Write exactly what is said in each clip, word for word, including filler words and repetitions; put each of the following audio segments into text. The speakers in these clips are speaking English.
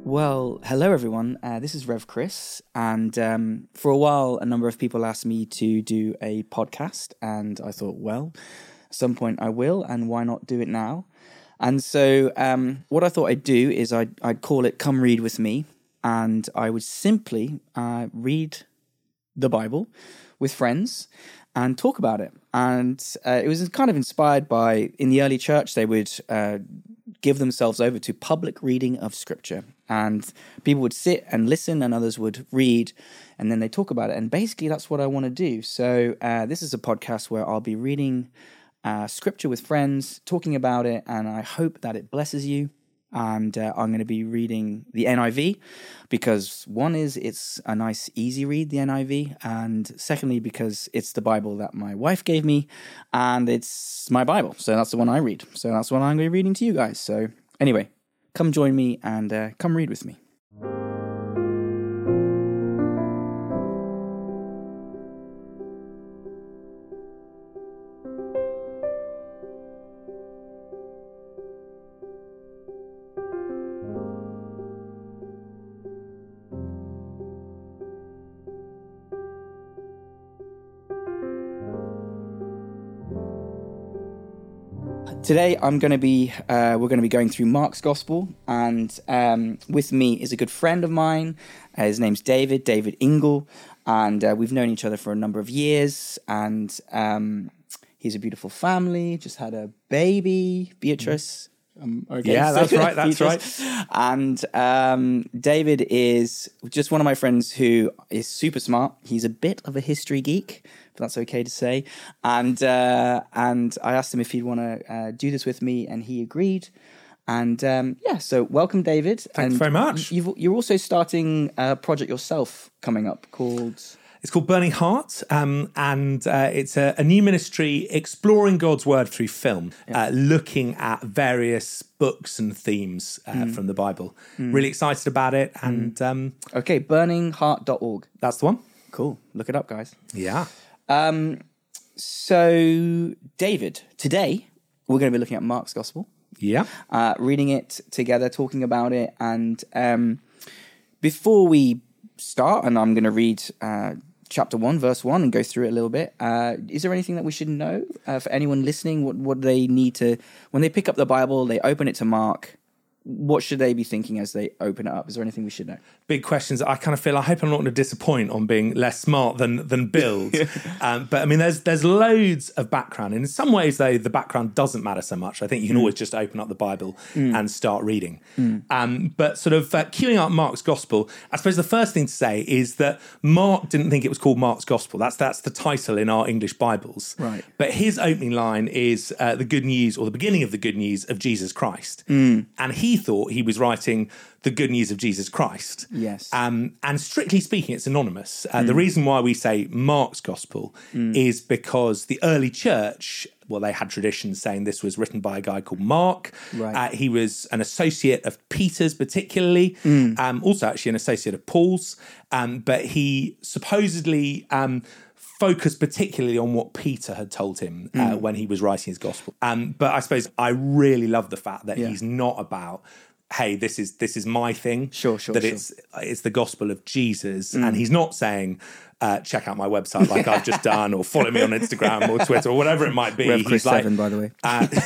Well, hello everyone. Uh, this is Rev Chris, and um, for a while, a number of people asked me to do a podcast, and I thought, well, at some point I will, and why not do it now? And so, um, what I thought I'd do is I'd, I'd call it "Come Read with Me," and I would simply uh, read the Bible with friends and talk about it. And uh, it was kind of inspired by, in the early church, they would uh, give themselves over to public reading of Scripture. And people would sit and listen, and others would read, and then they talk about it. And basically, that's what I want to do. So uh, this is a podcast where I'll be reading uh, Scripture with friends, talking about it, and I hope that it blesses you. And uh, I'm going to be reading the N I V because one is it's a nice, easy read, the N I V. And secondly, because it's the Bible that my wife gave me and it's my Bible. So that's the one I read. So that's what I'm going to be reading to you guys. So anyway, come join me and uh, come read with me. Today, I'm going to be, uh, we're going to be going through Mark's Gospel, and um, with me is a good friend of mine. Uh, his name's David, David Ingle, and uh, we've known each other for a number of years, and um, he's a beautiful family, just had a baby, Beatrice. Um, okay, yeah, that's right, that's Beatrice. right. And um, David is just one of my friends who is super smart. He's a bit of a history geek, if that's okay to say. And uh, and I asked him if he'd want to uh, do this with me, and he agreed. And um, yeah, so welcome, David. Thanks and very much. You've, you're also starting a project yourself coming up called... It's called Burning Heart, um, and uh, it's a, a new ministry exploring God's Word through film, yeah. uh, looking at various books and themes uh, mm. from the Bible. Mm. Really excited about it. And mm. um, okay, burning heart dot org. That's the one. Cool. Look it up, guys. Yeah. Um, so, David, today we're going to be looking at Mark's Gospel. Yeah. Uh, reading it together, talking about it. And um, before we start, and I'm going to read... Uh, chapter one, verse one, and go through it a little bit. Uh, is there anything that we should know uh, for anyone listening? What what do they need to, when they pick up the Bible, they open it to Mark, what should they be thinking as they open it up? Is there anything we should know? Big questions. I kind of feel, I hope I'm not going to disappoint on being less smart than than build. um, but I mean, there's there's loads of background. And in some ways, though, the background doesn't matter so much. I think you can mm. always just open up the Bible mm. and start reading. Mm. Um, but sort of uh, queuing up Mark's Gospel, I suppose the first thing to say is that Mark didn't think it was called Mark's Gospel. That's that's the title in our English Bibles. Right. But his opening line is uh, the good news, or the beginning of the good news of Jesus Christ. Mm. And he thought he was writing the good news of Jesus Christ. Yes. Um, and strictly speaking, it's anonymous. Uh, mm. The reason why we say Mark's Gospel mm. is because the early church, well, they had traditions saying this was written by a guy called Mark. Right. Uh, he was an associate of Peter's particularly, mm. um, also actually an associate of Paul's. Um, but he supposedly... Um, focused particularly on what Peter had told him uh, mm. when he was writing his gospel. Um, but I suppose I really love the fact that yeah. he's not about, hey, this is this is my thing. Sure, sure, That sure. it's it's the gospel of Jesus. Mm. And he's not saying, uh, check out my website like I've just done, or follow me on Instagram or Twitter or whatever it might be. Rev Chris he's like, seven, by the way.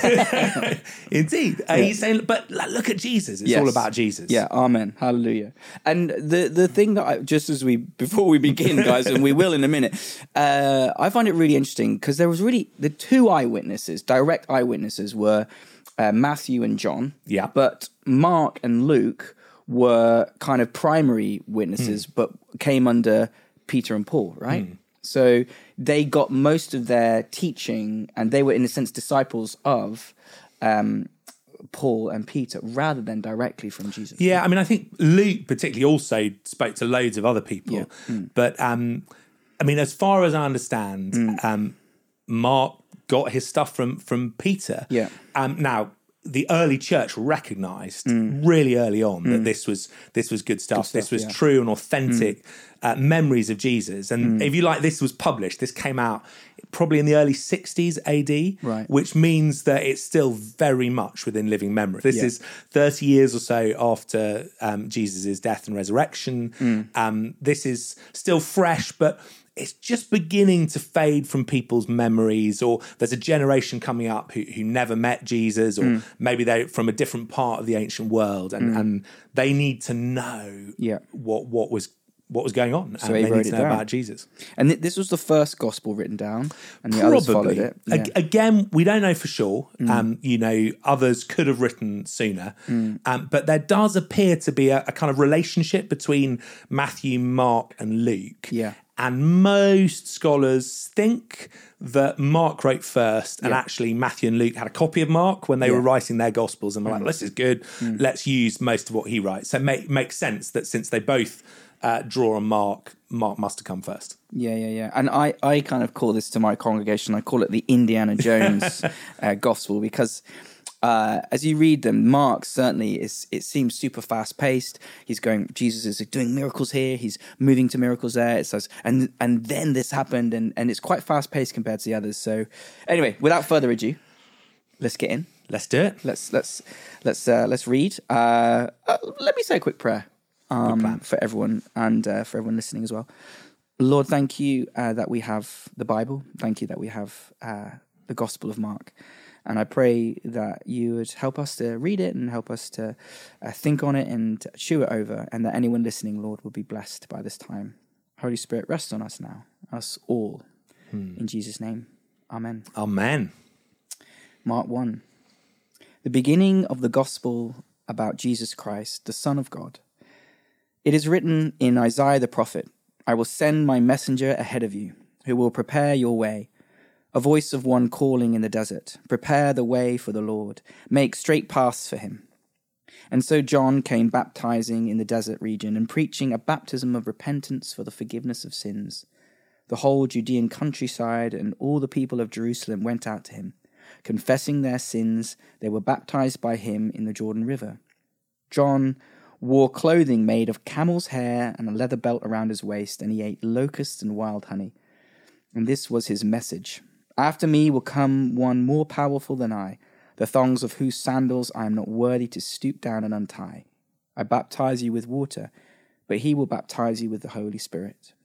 Uh, indeed. Uh, yeah. He's saying, but look at Jesus. It's yes. all about Jesus. Yeah, amen. Hallelujah. And the, the thing that I, just as we, before we begin, guys, and we will in a minute, uh, I find it really interesting because there was really, the two eyewitnesses, direct eyewitnesses were uh, Matthew and John. Yeah. But Mark and Luke were kind of primary witnesses, mm. but came under Peter and Paul, right? Mm. So they got most of their teaching, and they were, in a sense, disciples of um, Paul and Peter, rather than directly from Jesus. Yeah, I mean, I think Luke particularly also spoke to loads of other people. Yeah. Mm. But, um, I mean, as far as I understand, mm. um, Mark got his stuff from, from Peter. Yeah. Um, now, the early church recognised mm. really early on mm. that this was this was good stuff. Good stuff this was yeah. true and authentic mm. uh, memories of Jesus. And mm. if you like, this was published. This came out probably in the early sixties A D, Right. which means that it's still very much within living memory. This Yeah. is thirty years or so after um, Jesus' death and resurrection. Mm. Um, this is still fresh, but it's just beginning to fade from people's memories, or there's a generation coming up who, who never met Jesus, or Mm. maybe they're from a different part of the ancient world, and, Mm. and they need to know Yeah. what what was what was going on, So and he they wrote need to it know down. about Jesus. And th- this was the first gospel written down, and the others followed Probably. it. Yeah. Ag- Again, we don't know for sure. Um, you know, others could have written sooner, um, but there does appear to be a, a kind of relationship between Matthew, Mark, and Luke. Yeah. And most scholars think that Mark wrote first, and Yeah. actually Matthew and Luke had a copy of Mark when they Yeah. were writing their Gospels, and were like, "This is good. Mm. Let's use most of what he writes." So it make, makes sense that since they both uh, draw on Mark, Mark must have come first. Yeah, yeah, yeah. And I, I kind of call this to my congregation, I call it the Indiana Jones uh, gospel, because uh, as you read them, Mark certainly is, it seems super fast paced. He's going, Jesus is doing miracles here. He's moving to miracles there. It says, and, and then this happened, and, and it's quite fast paced compared to the others. So anyway, without further ado, let's get in. Let's do it. Let's, let's, let's, uh, let's read. Uh, uh, let me say a quick prayer. Um, for everyone and uh, for everyone listening as well. Lord, thank you uh, that we have the Bible. Thank you that we have uh, the Gospel of Mark. And I pray that you would help us to read it and help us to uh, think on it and chew it over, and that anyone listening, Lord, will be blessed by this time. Holy Spirit, rest on us now, us all. Hmm. In Jesus' name, amen. Amen. Mark one. The beginning of the Gospel about Jesus Christ, the Son of God. It is written in Isaiah the prophet, I will send my messenger ahead of you, who will prepare your way. A voice of one calling in the desert, prepare the way for the Lord, make straight paths for him. And so John came baptizing in the desert region and preaching a baptism of repentance for the forgiveness of sins. The whole Judean countryside and all the people of Jerusalem went out to him. Confessing their sins, they were baptized by him in the Jordan River. John wore clothing made of camel's hair and a leather belt around his waist, and he ate locusts and wild honey. And this was his message. After me will come one more powerful than I, the thongs of whose sandals I am not worthy to stoop down and untie. I baptize you with water, but he will baptize you with the Holy Spirit.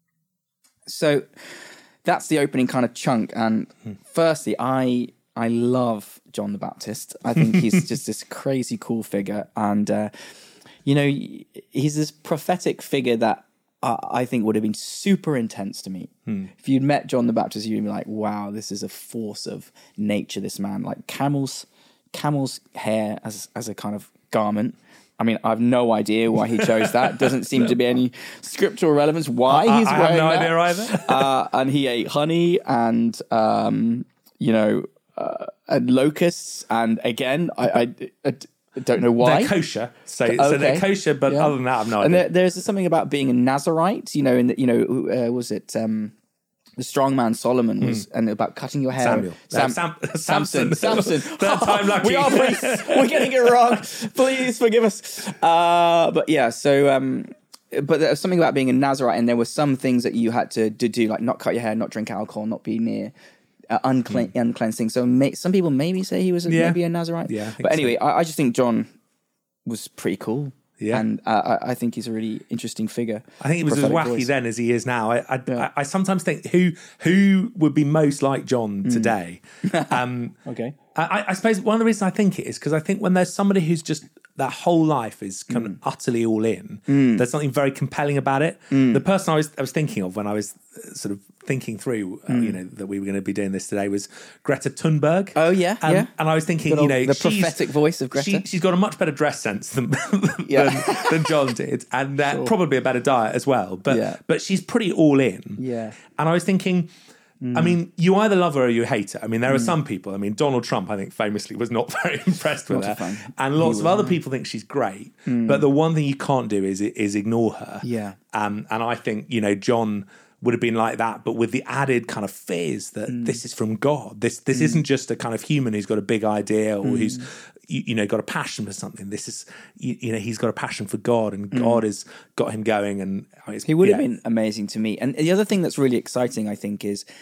So that's the opening kind of chunk. And firstly, I I love John the Baptist. I think he's just this crazy cool figure. And uh, you know, he's this prophetic figure that uh, I think would have been super intense to meet. Hmm. If you'd met John the Baptist, you'd be like, wow, this is a force of nature, this man. Like camel's camel's hair as as a kind of garment. I mean, I have no idea why he chose that. Doesn't seem to be any scriptural relevance why I, he's I wearing have no that. idea either. uh, and he ate honey and, um, you know, uh, and locusts. And again, I... I, I I don't know why. They're kosher, so, okay. so they're kosher. But yeah. other than that, I've no and idea. there, there's something about being a Nazarite, you know. In the, you know, uh, was it um, the strong man Solomon was, mm. and about cutting your hair. Samuel, Sam, no, Sam, Samson, Samson. Third time lucky. We are priests. We're getting it wrong. Please forgive us. Uh, but yeah, so. Um, but there was something about being a Nazarite, and there were some things that you had to, to do, like not cut your hair, not drink alcohol, not be near. Uh, unclean, mm. uncleansed things. So may, some people maybe say he was a, yeah. maybe a Nazarite. Yeah, but anyway, so. I, I just think John was pretty cool. Yeah. And uh, I, I think he's a really interesting figure. I think he was as wacky voice. then as he is now. I I, yeah. I I sometimes think who who would be most like John mm. today. um, okay. I, I suppose one of the reasons I think it is because I think when there's somebody who's just that whole life is kind mm. of utterly all in, mm. there's something very compelling about it. Mm. The person I was I was thinking of when I was sort of thinking through, uh, mm. you know, that we were going to be doing this today was Greta Thunberg. Oh yeah, um, yeah. And I was thinking, old, you know, the prophetic voice of Greta. She, she's got a much better dress sense than than, than John did, and uh, sure. probably a better diet as well. But yeah. but she's pretty all in. Yeah. And I was thinking. Mm. I mean, you either love her or you hate her. I mean, there mm. are some people. I mean, Donald Trump, I think, famously was not very impressed with not her, and lots of other people think she's great. Mm. But the one thing you can't do is is ignore her. Yeah. Um, and I think you know John would have been like that, but with the added kind of fears that mm. this is from God. This this mm. isn't just a kind of human who's got a big idea or mm. who's you, you know got a passion for something. This is you, you know he's got a passion for God, and mm. God has got him going. And he would yeah. have been amazing to meet. And the other thing that's really exciting, I think, is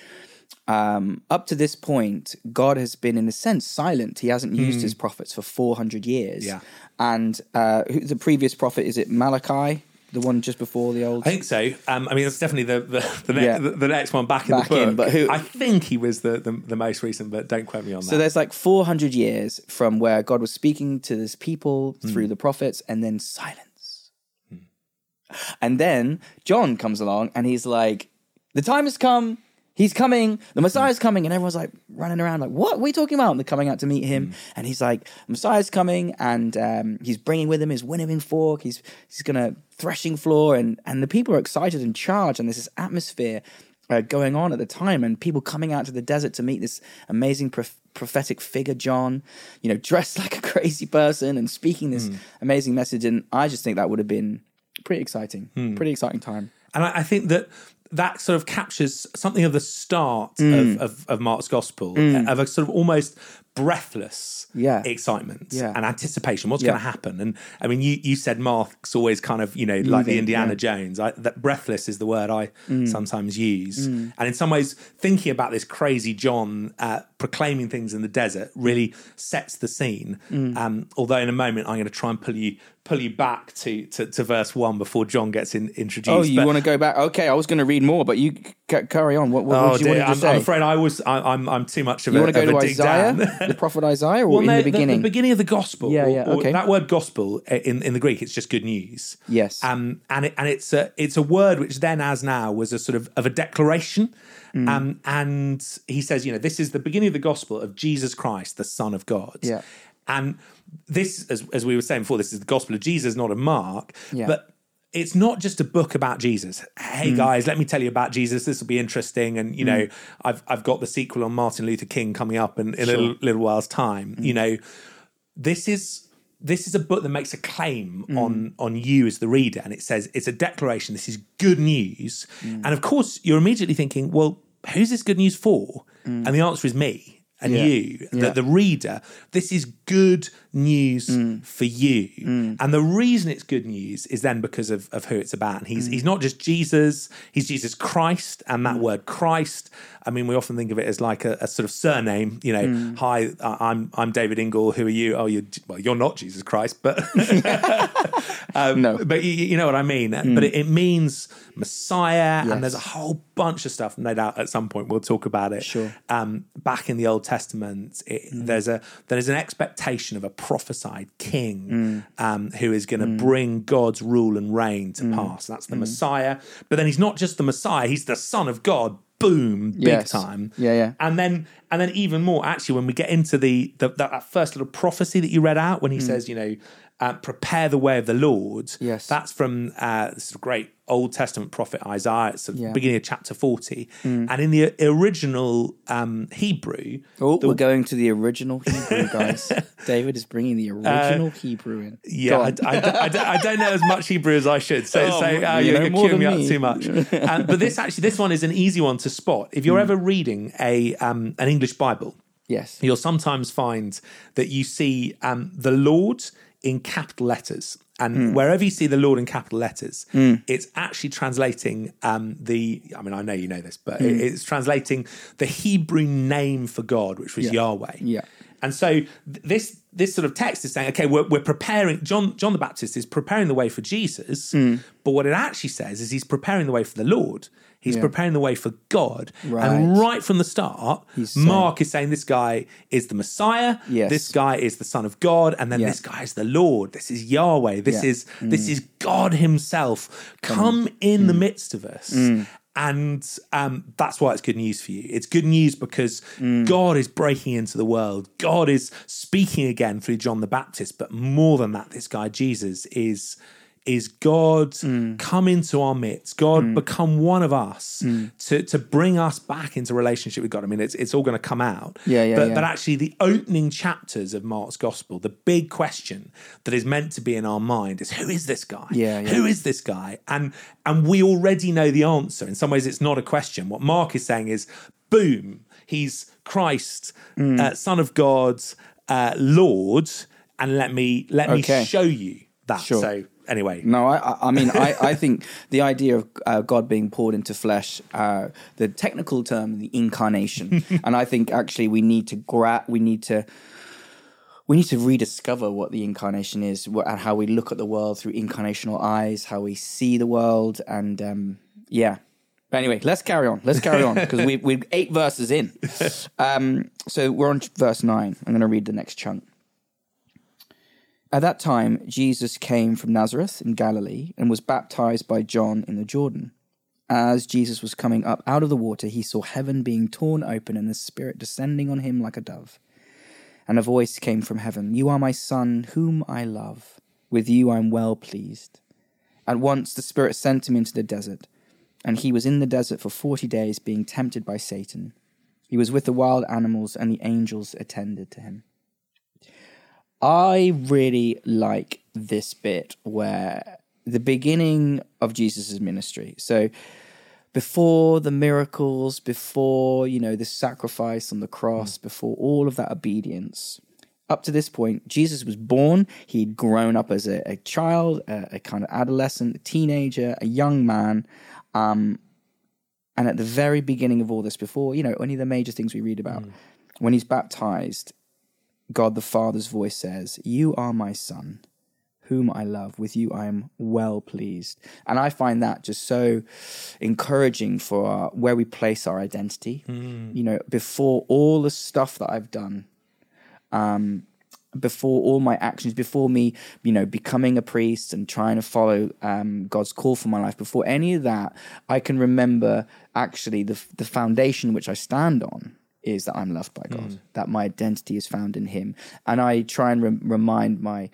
um, up to this point, God has been, in a sense, silent. He hasn't used mm. his prophets for four hundred years. Yeah. And uh, the previous prophet, is it Malachi? The one just before the old... I think so. Um, I mean, it's definitely the the, the, ne- yeah. the, the next one back in back the book. In, but who... I think he was the, the, the most recent, but don't quote me on that. So there's like four hundred years from where God was speaking to his people mm. through the prophets, and then silence. Mm. And then John comes along and he's like, the time has come. He's coming. The Messiah's coming. And everyone's like running around like, what? What are you talking about? And they're coming out to meet him. Mm. And he's like, Messiah's coming. And um, he's bringing with him his winnowing fork. He's he's going to threshing floor. And, and the people are excited and charged. And there's this atmosphere uh, going on at the time. And people coming out to the desert to meet this amazing prof- prophetic figure, John, you know, dressed like a crazy person and speaking this mm. amazing message. And I just think that would have been pretty exciting. Mm. Pretty exciting time. And I, I think that that sort of captures something of the start mm. of, of, of Mark's gospel, mm. of a sort of almost breathless yeah. excitement yeah. and anticipation. What's yeah. going to happen? And I mean, you, you said Mark's always kind of, you know, like the Indiana yeah. Jones. I, that breathless is the word I mm. sometimes use. Mm. And in some ways, thinking about this crazy John uh, proclaiming things in the desert really sets the scene. Mm. Um, although in a moment, I'm going to try and pull you pull you back to, to, to verse one before John gets in, introduced. Oh, you want to go back? Okay, I was going to read more, but you c- carry on. What, what, oh, what do you dear, want to I'm, say? I'm afraid I was. I, I'm. I'm too much of you a. You want to go to Isaiah, the prophet Isaiah, or well, in no, the beginning? The, the beginning of the gospel. Yeah, yeah. Or, okay. Or that word gospel in, in the Greek, it's just good news. Yes. Um, and it, and it's a it's a word which then, as now, was a sort of of a declaration. Mm. Um, and he says, you know, this is the beginning of the gospel of Jesus Christ, the Son of God. Yeah. And this, as, as we were saying before, this is the gospel of Jesus, not of Mark. Yeah. But it's not just a book about Jesus. Hey, mm. guys, let me tell you about Jesus. This will be interesting. And, you mm. know, I've I've got the sequel on Martin Luther King coming up in, in sure. a little, little while's time. Mm. You know, this is... This is a book that makes a claim mm. on, on you as the reader, and it says it's a declaration. This is good news. Mm. And of course, you're immediately thinking, well, who's this good news for? Mm. And the answer is me and yeah. you, yeah. the, the reader. This is good news mm. for you. Mm. And the reason it's good news is then because of, of who it's about. And he's, mm. he's not just Jesus, he's Jesus Christ. And that mm. word Christ, I mean, we often think of it as like a, a sort of surname, you know, mm. hi, I'm I'm David Ingle, who are you? Oh, you're, well, you're not Jesus Christ, but um, no. but you, you know what I mean. Mm. But it, it means Messiah, yes. and there's a whole bunch of stuff, no doubt at some point we'll talk about it. Sure. Um, back in the Old Testament, it, mm. there's a there's an expectation of a prophesied king mm. um, who is going to mm. bring God's rule and reign to mm. pass. That's the mm. Messiah. But then he's not just the Messiah, he's the Son of God. Boom, big yes. time. Yeah, yeah. And then and then even more, actually, when we get into the, the that, that first little prophecy that you read out, when he mm. says, you know, uh, prepare the way of the Lord. Yes. That's from uh, this great Old Testament prophet Isaiah. It's the yeah. beginning of chapter forty. Mm. And in the original um, Hebrew... Oh, the, we're going to the original Hebrew, guys. David is bringing the original uh, Hebrew in. Yeah, I, I, I, I, don't, I don't know as much Hebrew as I should. So, oh, so uh, you you're, know, you're more queuing me than up me. too much. um, but this actually, this one is an easy one to spot. If you're mm. ever reading a um, an English Bible, yes, you'll sometimes find that you see um, the Lord in capital letters. And mm. wherever you see the Lord in capital letters, mm. it's actually translating um, the, I mean, I know you know this, but mm. it's translating the Hebrew name for God, which was yeah. Yahweh. Yeah. And so th- this this sort of text is saying, okay, we're, we're preparing, John John the Baptist is preparing the way for Jesus, mm. but what it actually says is he's preparing the way for the Lord. He's yeah. preparing the way for God. Right. And right from the start, He's Mark saying, is saying this guy is the Messiah, yes. this guy is the Son of God, and then yeah. this guy is the Lord. This is Yahweh. This yeah. is mm. this is God himself come in mm. the midst of us. Mm. And um, that's why it's good news for you. It's good news because mm. God is breaking into the world. God is speaking again through John the Baptist. But more than that, this guy Jesus is, is God mm. come into our midst. God mm. become one of us mm. to, to bring us back into relationship with God. I mean, it's it's all going to come out. Yeah, yeah, but, yeah. but actually, the opening chapters of Mark's Gospel, the big question that is meant to be in our mind is, who is this guy? Yeah, yeah. Who is this guy? And and we already know the answer. In some ways, it's not a question. What Mark is saying is, boom, he's Christ, mm. uh, Son of God, uh, Lord, and let me let okay. me show you that. Sure. So anyway. No, I, I mean, I, I think the idea of uh, God being poured into flesh, uh, the technical term, the incarnation, and I think actually we need to gra- we need to we need to rediscover what the incarnation is, what, and how we look at the world through incarnational eyes, how we see the world, and um, yeah. But anyway, let's carry on. Let's carry on because we we're eight verses in. Um, so we're on verse nine. I'm going to read the next chunk. At that time, Jesus came from Nazareth in Galilee and was baptized by John in the Jordan. As Jesus was coming up out of the water, he saw heaven being torn open and the Spirit descending on him like a dove. And a voice came from heaven, "You are my Son, whom I love. With you I am well pleased." At once the Spirit sent him into the desert, and he was in the desert for forty days, being tempted by Satan. He was with the wild animals, and the angels attended to him. I really like this bit where the beginning of Jesus' ministry. So before the miracles, before, you know, the sacrifice on the cross, mm. before all of that obedience, up to this point, Jesus was born. He'd grown up as a, a child, a, a kind of adolescent, a teenager, a young man. Um, and at the very beginning of all this, before, you know, any of the major things we read about, mm. when he's baptized, God the Father's voice says, "You are my Son, whom I love. With you I am well pleased." And I find that just so encouraging for our, where we place our identity. Mm. You know, before all the stuff that I've done, um, before all my actions, before me, you know, becoming a priest and trying to follow um, God's call for my life, before any of that, I can remember actually the the foundation which I stand on is that I'm loved by God, mm. that my identity is found in him. And I try and re- remind my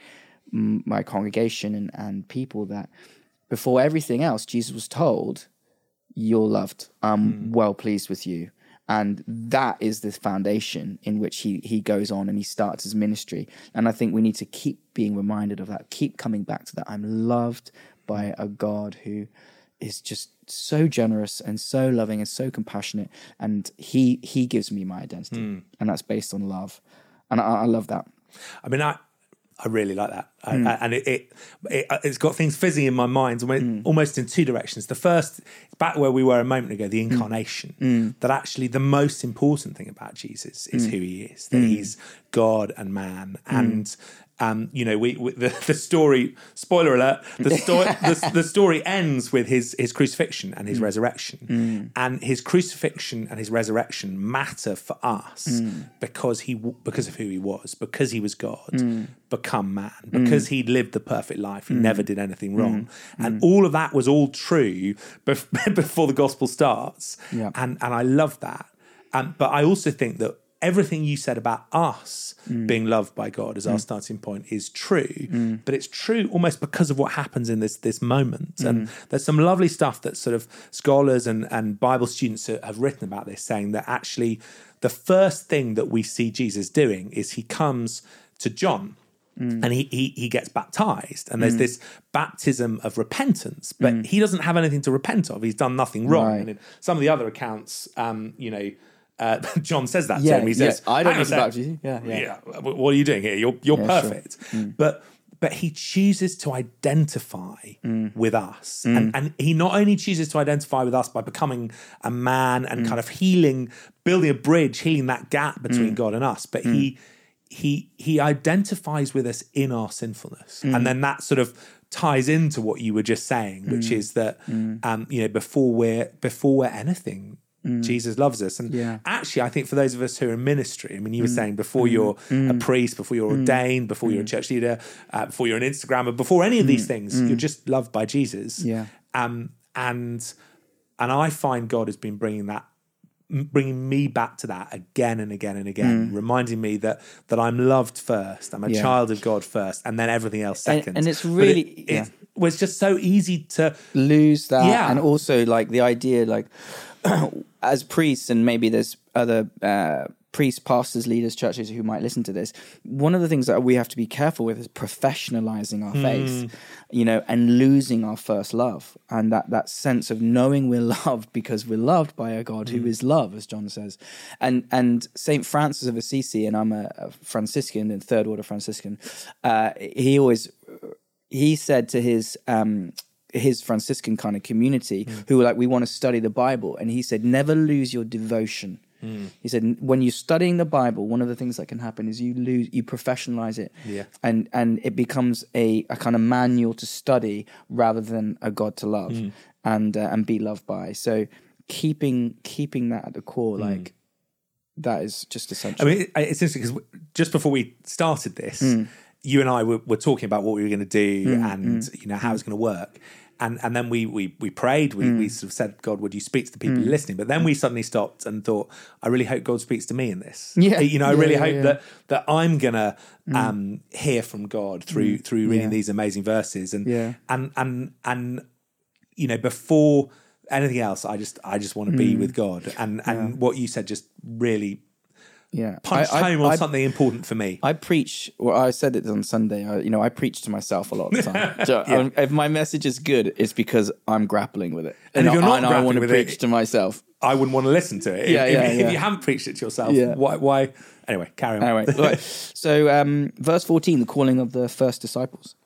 my congregation and, and people that before everything else, Jesus was told, "You're loved. I'm mm. well pleased with you." And that is the foundation in which he he goes on and he starts his ministry. And I think we need to keep being reminded of that, keep coming back to that. I'm loved by a God who is just so generous and so loving and so compassionate, and he he gives me my identity, mm. and that's based on love, and I, I love that. I mean, I I really like that, mm. I, and it, it, it it's got things fizzing in my mind, mm. almost in two directions. The first, back where we were a moment ago, the incarnation. Mm. That actually the most important thing about Jesus is mm. who he is. That mm. he's God and man, and. Mm. Um, you know, we, we the, the story. Spoiler alert: the story the, the story ends with his his crucifixion and his mm. resurrection, mm. and his crucifixion and his resurrection matter for us mm. because he because of who he was, because he was God, mm. become man, because mm. he lived the perfect life, he mm. never did anything wrong, mm. and mm. all of that was all true bef- before the gospel starts, yeah. and and I love that. Um, but I also think that everything you said about us mm. being loved by God as mm. our starting point is true, mm. but it's true almost because of what happens in this this moment. Mm. And there's some lovely stuff that sort of scholars and, and Bible students have written about this, saying that actually the first thing that we see Jesus doing is he comes to John mm. and he, he he gets baptized, and there's mm. this baptism of repentance, but mm. he doesn't have anything to repent of. He's done nothing wrong. Right. And in some of the other accounts, um, you know, Uh, John says that yeah, to him. He says, yeah, "I don't know about you." Yeah, yeah, yeah. What are you doing here? You're you're yeah, perfect. Sure. Mm. But but he chooses to identify mm. with us, mm. and and he not only chooses to identify with us by becoming a man and mm. kind of healing, building a bridge, healing that gap between mm. God and us, but mm. he he he identifies with us in our sinfulness, mm. and then that sort of ties into what you were just saying, which mm. is that mm. um, you know before we're before we're anything. Mm. Jesus loves us. And yeah. actually, I think for those of us who are in ministry, I mean, you were mm. saying before mm. you're mm. a priest, before you're mm. ordained, before mm. you're a church leader, uh, before you're an Instagrammer, before any of these things, mm. you're just loved by Jesus. Yeah. Um, and and I find God has been bringing that, bringing me back to that again and again and again, mm. reminding me that that I'm loved first, I'm a yeah. child of God first, and then everything else second. And, and it's really, it, yeah. it was just so easy to lose that. Yeah. And also like the idea, like, as priests, and maybe there's other uh, priests, pastors, leaders, churches who might listen to this, one of the things that we have to be careful with is professionalizing our mm. faith, you know, and losing our first love, and that, that sense of knowing we're loved because we're loved by a God mm. who is love, as John says. And and Saint Francis of Assisi, and I'm a, a Franciscan and third order Franciscan, uh, he always... he said to his um, his Franciscan kind of community mm. who were like, we want to study the Bible. And he said, never lose your devotion. Mm. He said, when you're studying the Bible, one of the things that can happen is you lose, you professionalize it. Yeah. And, and it becomes a, a kind of manual to study rather than a God to love mm. and, uh, and be loved by. So keeping, keeping that at the core, mm. like that is just essential. I mean, it's interesting because just before we started this, mm. you and I were, were talking about what we were going to do mm. and, mm. you know, how it's going to work. And and then we we we prayed. We mm. we sort of said, God, would you speak to the people mm. listening? But then we suddenly stopped and thought, I really hope God speaks to me in this. Yeah, you know, I yeah, really yeah, hope yeah. that that I'm gonna mm. um, hear from God through mm. through reading yeah. these amazing verses. And yeah. and and and you know, before anything else, I just I just want to mm. be with God. And and yeah. what you said just really. Yeah, punched I, I, home on I, something important for me. I preach, well, I said it on Sunday, I, you know, I preach to myself a lot of the time. So yeah. If my message is good, it's because I'm grappling with it. And, and if you're not and grappling I want to with preach it, to myself. I wouldn't want to listen to it. Yeah, if, yeah, if, yeah. if you haven't preached it to yourself, yeah. why, why? Anyway, carry on. Anyway, right. So um, verse fourteen, the calling of the first disciples.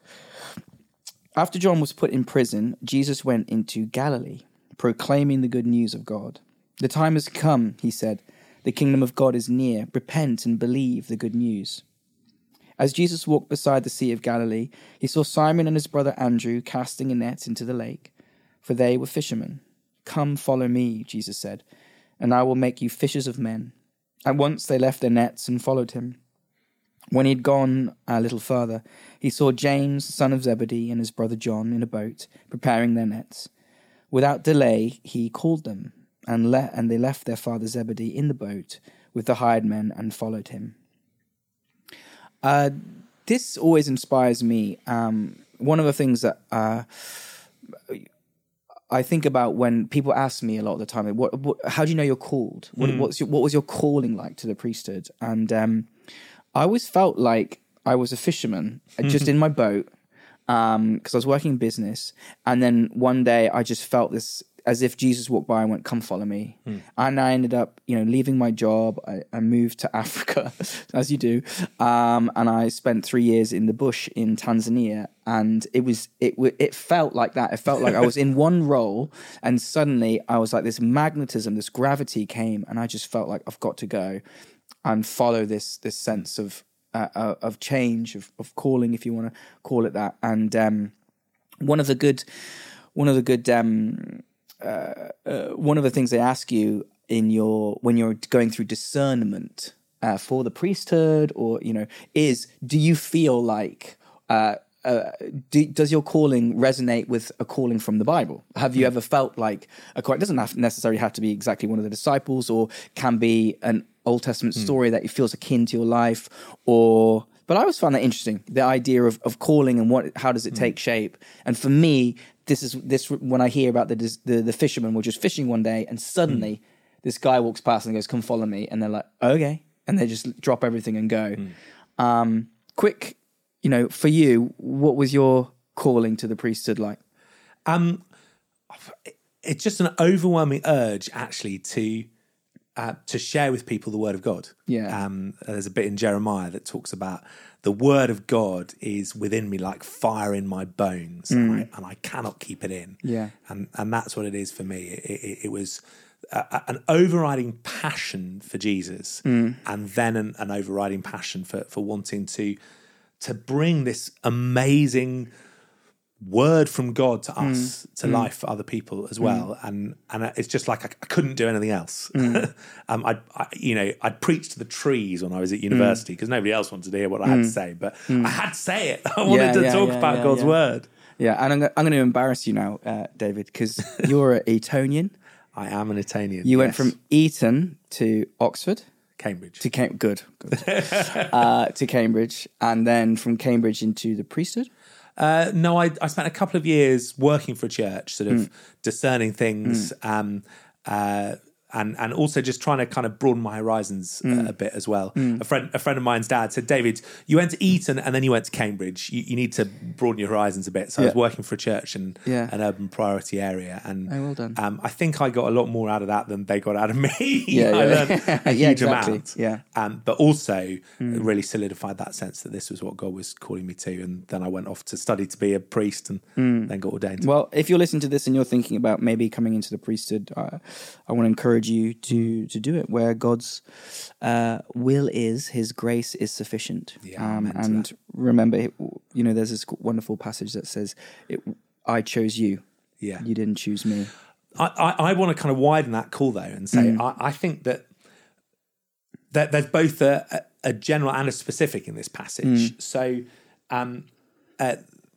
After John was put in prison, Jesus went into Galilee, proclaiming the good news of God. The time has come, he said. The kingdom of God is near. Repent and believe the good news. As Jesus walked beside the Sea of Galilee, he saw Simon and his brother Andrew casting a net into the lake, for they were fishermen. Come, follow me, Jesus said, and I will make you fishers of men. At once they left their nets and followed him. When he had gone a little further, he saw James, son of Zebedee, and his brother John in a boat, preparing their nets. Without delay, he called them. And, le- and they left their father Zebedee in the boat with the hired men and followed him. Uh, this always inspires me. Um, one of the things that uh, I think about when people ask me a lot of the time, what, what, how do you know you're called? What, mm. what's your, what was your calling like to the priesthood? And um, I always felt like I was a fisherman, just in my boat, because um, I was working in business. And then one day I just felt this, as if Jesus walked by and went, come follow me. Hmm. And I ended up, you know, leaving my job. I, I moved to Africa, as you do. Um, and I spent three years in the bush in Tanzania. And it was, it it felt like that. It felt like I was in one role. And suddenly I was like, this magnetism, this gravity came. And I just felt like I've got to go and follow this, this sense of, uh, of change, of, of calling, if you want to call it that. And um, one of the good, one of the good, um, Uh, uh, one of the things they ask you in your when you're going through discernment uh, for the priesthood, or you know, is do you feel like uh, uh, do, does your calling resonate with a calling from the Bible? Have you mm. ever felt like a call? It doesn't have necessarily have to be exactly one of the disciples, or can be an Old Testament mm. story that feels akin to your life, or. But I always found that interesting, the idea of, of calling and what, how does it take mm. shape? And for me, this is this when I hear about the the, the fishermen were just fishing one day, and suddenly mm. this guy walks past and goes, "Come follow me," and they're like, "Okay," and they just drop everything and go. Mm. Um, quick, you know, for you, what was your calling to the priesthood like? Um, it's just an overwhelming urge, actually, to. Uh, to share with people the word of God. Yeah. Um, there's a bit in Jeremiah that talks about the word of God is within me like fire in my bones, mm. and, I, and I cannot keep it in. Yeah. And and that's what it is for me. It, it, it was a, an overriding passion for Jesus, mm. and then an, an overriding passion for for wanting to to bring this amazing word from God to us, mm. to mm. life for other people as well. Mm. And and it's just like I, I couldn't do anything else. Mm. um, I, I, you know, I'd preach to the trees when I was at university because mm. nobody else wanted to hear what I had mm. to say, but mm. I had to say it. I wanted yeah, to yeah, talk yeah, about yeah, God's yeah. word. Yeah, and I'm, I'm going to embarrass you now, uh, David, because you're an Etonian. I am an Etonian. You yes. went from Eton to Oxford. Cambridge. To Cam- Good, good. uh, to Cambridge, and then from Cambridge into the priesthood. Uh, no, I, I spent a couple of years working for a church, sort of mm. discerning things. Mm. Um, uh, and and also just trying to kind of broaden my horizons mm. a, a bit as well. Mm. A friend a friend of mine's dad said, David, you went to Eton and then you went to Cambridge. You, you need to broaden your horizons a bit. So yeah. I was working for a church in yeah. an urban priority area, and oh, well done. Um, I think I got a lot more out of that than they got out of me. Yeah, I yeah. learned a yeah, huge exactly. amount. Yeah, um, but also mm. really solidified that sense that this was what God was calling me to. And then I went off to study to be a priest, and mm. then got ordained. Well, if you're listening to this and you're thinking about maybe coming into the priesthood, uh, I want to encourage you to to do it where God's uh, will is, His grace is sufficient. Yeah, um, and that. Remember, you know, there's this wonderful passage that says, it, "I chose you. Yeah, you didn't choose me." I, I, I want to kind of widen that call though and say mm. I, I think that that there's both a, a general and a specific in this passage. Mm. So um, uh,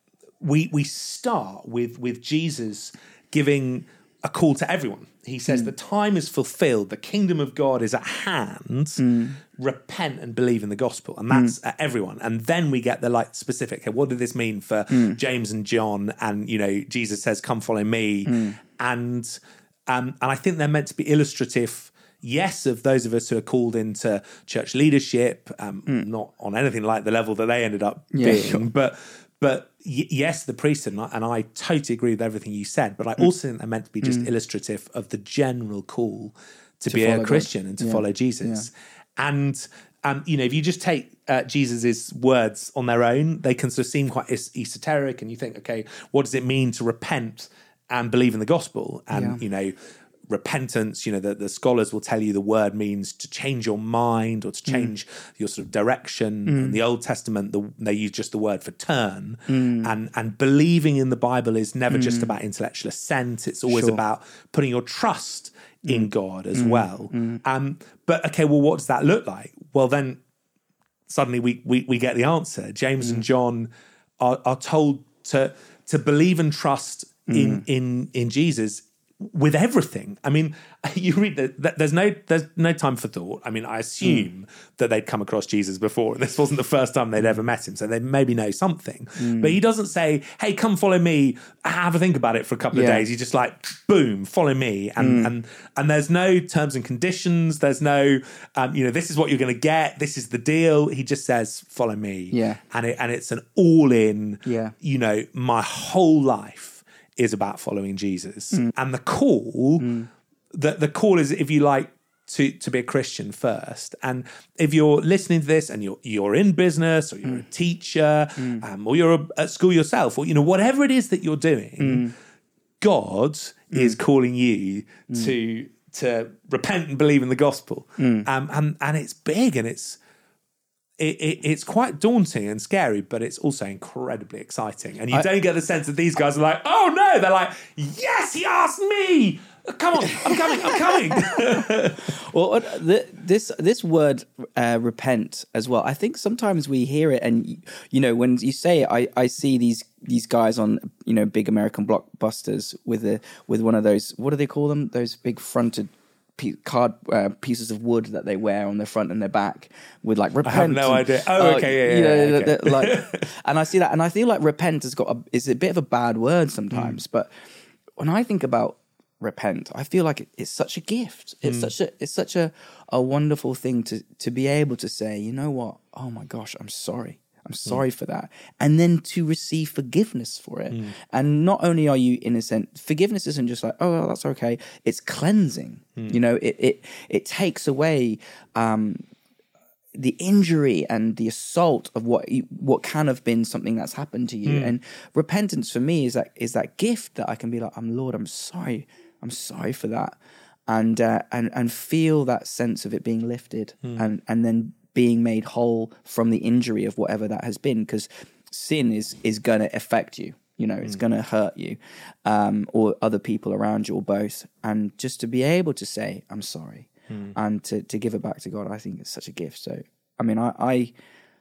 we we start with with Jesus giving a call to everyone. He says, mm. the time is fulfilled. The kingdom of God is at hand. Mm. Repent and believe in the gospel. And that's mm. everyone. And then we get the like specific, okay, what did this mean for mm. James and John? And, you know, Jesus says, come follow me. Mm. And, um, and I think they're meant to be illustrative, yes, of those of us who are called into church leadership, um, mm. not on anything like the level that they ended up yeah, being, sure. but But y- yes, the priesthood, and I, and I totally agree with everything you said, but I mm. also think they're meant to be just mm. illustrative of the general call to, to be a Christian God. and to yeah. follow Jesus. Yeah. And, um, you know, if you just take uh, Jesus's words on their own, they can sort of seem quite es- esoteric, and you think, okay, what does it mean to repent and believe in the gospel? And, yeah. you know, repentance, you know, the, the scholars will tell you the word means to change your mind or to change mm. your sort of direction. Mm. In the Old Testament, the, they use just the word for turn. Mm. And and believing in the Bible is never mm. just about intellectual assent. It's always sure. about putting your trust mm. in God as mm. well. Mm. Um, but, okay, well, what does that look like? Well, then suddenly we we, we get the answer. James mm. and John are, are told to to believe and trust mm. in in in Jesus with everything. I mean, you read that there's no there's no time for thought. I mean, I assume mm. that they'd come across Jesus before, and this wasn't the first time they'd ever met him, so they maybe know something. Mm. But he doesn't say, "Hey, come follow me. Have a think about it for a couple of yeah. days." He's just like, "Boom, follow me." And mm. and and there's no terms and conditions. There's no, um, you know, this is what you're going to get. This is the deal. He just says, "Follow me." Yeah, and it and it's an all in. Yeah, you know, my whole life is about following Jesus. Mm. And the call, mm. the, the call is, if you like, to, to be a Christian first. And if you're listening to this and you're you're in business, or you're mm. a teacher, mm. um, or you're at school yourself, or, you know, whatever it is that you're doing, mm. God mm. is calling you mm. to to repent and believe in the gospel. Mm. Um, and, and it's big, and it's It, it, it's quite daunting and scary, but it's also incredibly exciting. And you I, don't get the sense that these guys are like, oh no, they're like, yes, he asked me. Come on, I'm coming, I'm coming. Well, the, this this word uh, repent as well. I think sometimes we hear it, and you know, when you say it, I, I see these these guys on, you know, big American blockbusters with a with one of those, what do they call them? Those big fronted card uh, pieces of wood that they wear on their front and their back with like repent. I have no and, idea. Oh, okay, yeah, yeah, you know, yeah okay. the, the, like, and I see that, and I feel like repent has got a, is a bit of a bad word sometimes. Mm. But when I think about repent, I feel like it, it's such a gift. It's mm. such a it's such a a wonderful thing to to be able to say, you know what? Oh my gosh, I'm sorry. I'm sorry mm. for that. And then to receive forgiveness for it. Mm. And not only are you innocent, forgiveness isn't just like, oh, well, that's okay. It's cleansing. Mm. You know, it it it takes away um, the injury and the assault of what you, what can have been something that's happened to you. Mm. And repentance for me is that is that gift that I can be like, I'm Lord, I'm sorry. I'm sorry for that. And uh, and and feel that sense of it being lifted mm. and and then being made whole from the injury of whatever that has been, because sin is is going to affect you, you know, it's mm. going to hurt you, um, or other people around you, or both. And just to be able to say, I'm sorry, mm. and to, to give it back to God, I think it's such a gift. So, I mean, I I,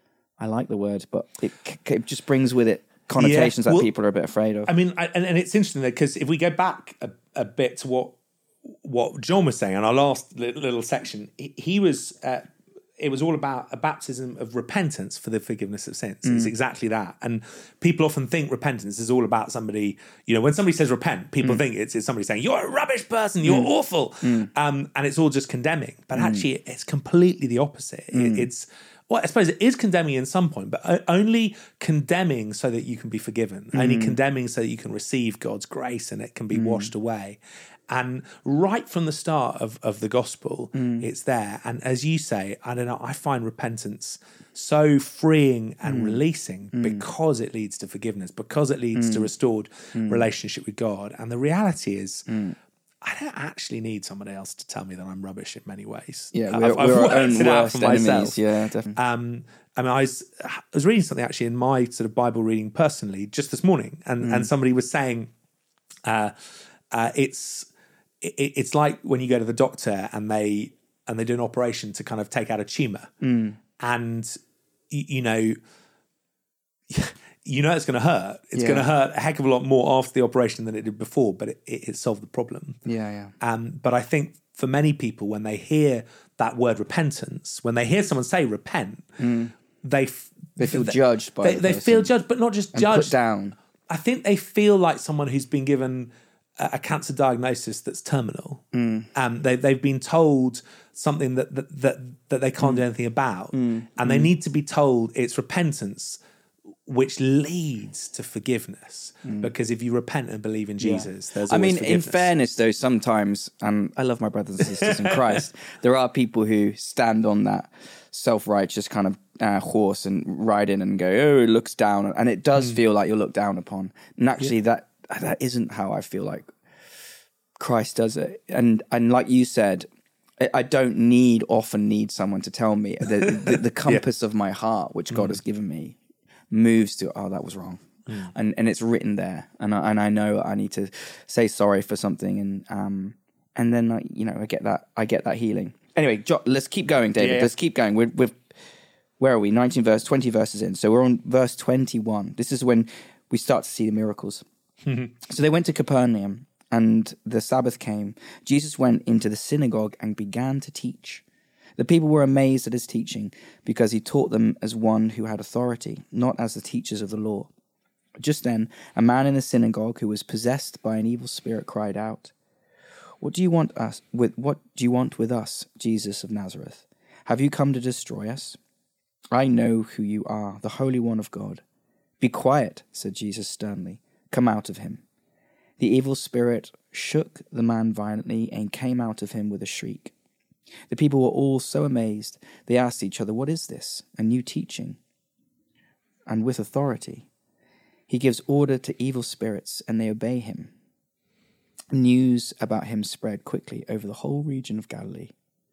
I like the word, but it, it just brings with it connotations yeah. well, that people are a bit afraid of. I mean, I, and, and it's interesting, because if we go back a, a bit to what what John was saying in our last little, little section, he, he was... Uh, it was all about a baptism of repentance for the forgiveness of sins. Mm. It's exactly that. And people often think repentance is all about somebody, you know, when somebody says repent, people mm. think it's, it's somebody saying, you're a rubbish person, you're mm. awful. Mm. Um, and it's all just condemning. But mm. actually, it's completely the opposite. Mm. It, it's, well, I suppose it is condemning in some point, but only condemning so that you can be forgiven, mm. only condemning so that you can receive God's grace and it can be mm. washed away. And right from the start of, of the gospel, mm. it's there. And as you say, I don't know, I find repentance so freeing and mm. releasing mm. because it leads to forgiveness, because it leads mm. to restored mm. relationship with God. And the reality is, mm. I don't actually need somebody else to tell me that I'm rubbish in many ways. Yeah, I've, we're, I've we're worked our own it out worst for myself. enemies. Yeah, definitely. Um, I mean, I was, I was reading something actually in my sort of Bible reading personally just this morning, and, mm. and somebody was saying uh, uh, it's it, it's like when you go to the doctor and they and they do an operation to kind of take out a tumor, mm. and you, you know. You know it's going to hurt. It's yeah. going to hurt a heck of a lot more after the operation than it did before, but it, it, it solved the problem. Yeah, yeah. Um, but I think for many people, when they hear that word repentance, when they hear someone say repent, mm. they f- they feel they, judged by they, the they feel judged, but not just and judged. Put down. I think they feel like someone who's been given a, a cancer diagnosis that's terminal. Mm. Um, they, they've been told something that that that, that they can't mm. do anything about, mm. and mm. they need to be told it's repentance, which leads to forgiveness. Mm. Because if you repent and believe in Jesus, yeah. there's always I mean, forgiveness. in fairness, though, sometimes, um, I love my brothers and sisters in Christ, there are people who stand on that self-righteous kind of uh, horse and ride in and go, oh, it looks down. And it does mm. feel like you're looked down upon. And actually, yeah. that that isn't how I feel like Christ does it. And and like you said, I don't need, often need someone to tell me. The, the, the compass yeah. of my heart, which God mm. has given me, moves to, oh, that was wrong. Mm. And and it's written there. And I, and I know I need to say sorry for something. And um and then, I, you know, I get that I get that healing. Anyway, jo- let's keep going, David. Yeah. Let's keep going. We're, we're, where are we? nineteen verse, twenty verses in. So we're on verse twenty-one. This is when we start to see the miracles. So they went to Capernaum, and the Sabbath came. Jesus went into the synagogue and began to teach. The people were amazed at his teaching, because he taught them as one who had authority, not as the teachers of the law. Just then, a man in the synagogue who was possessed by an evil spirit cried out, What do you want us with what do you want with us, Jesus of Nazareth? Have you come to destroy us? I know who you are, the Holy One of God. Be quiet, said Jesus sternly. Come out of him. The evil spirit shook the man violently and came out of him with a shriek. The people were all so amazed, they asked each other, What is this? A new teaching, and with authority. He gives order to evil spirits, and they obey him. News about him spread quickly over the whole region of Galilee.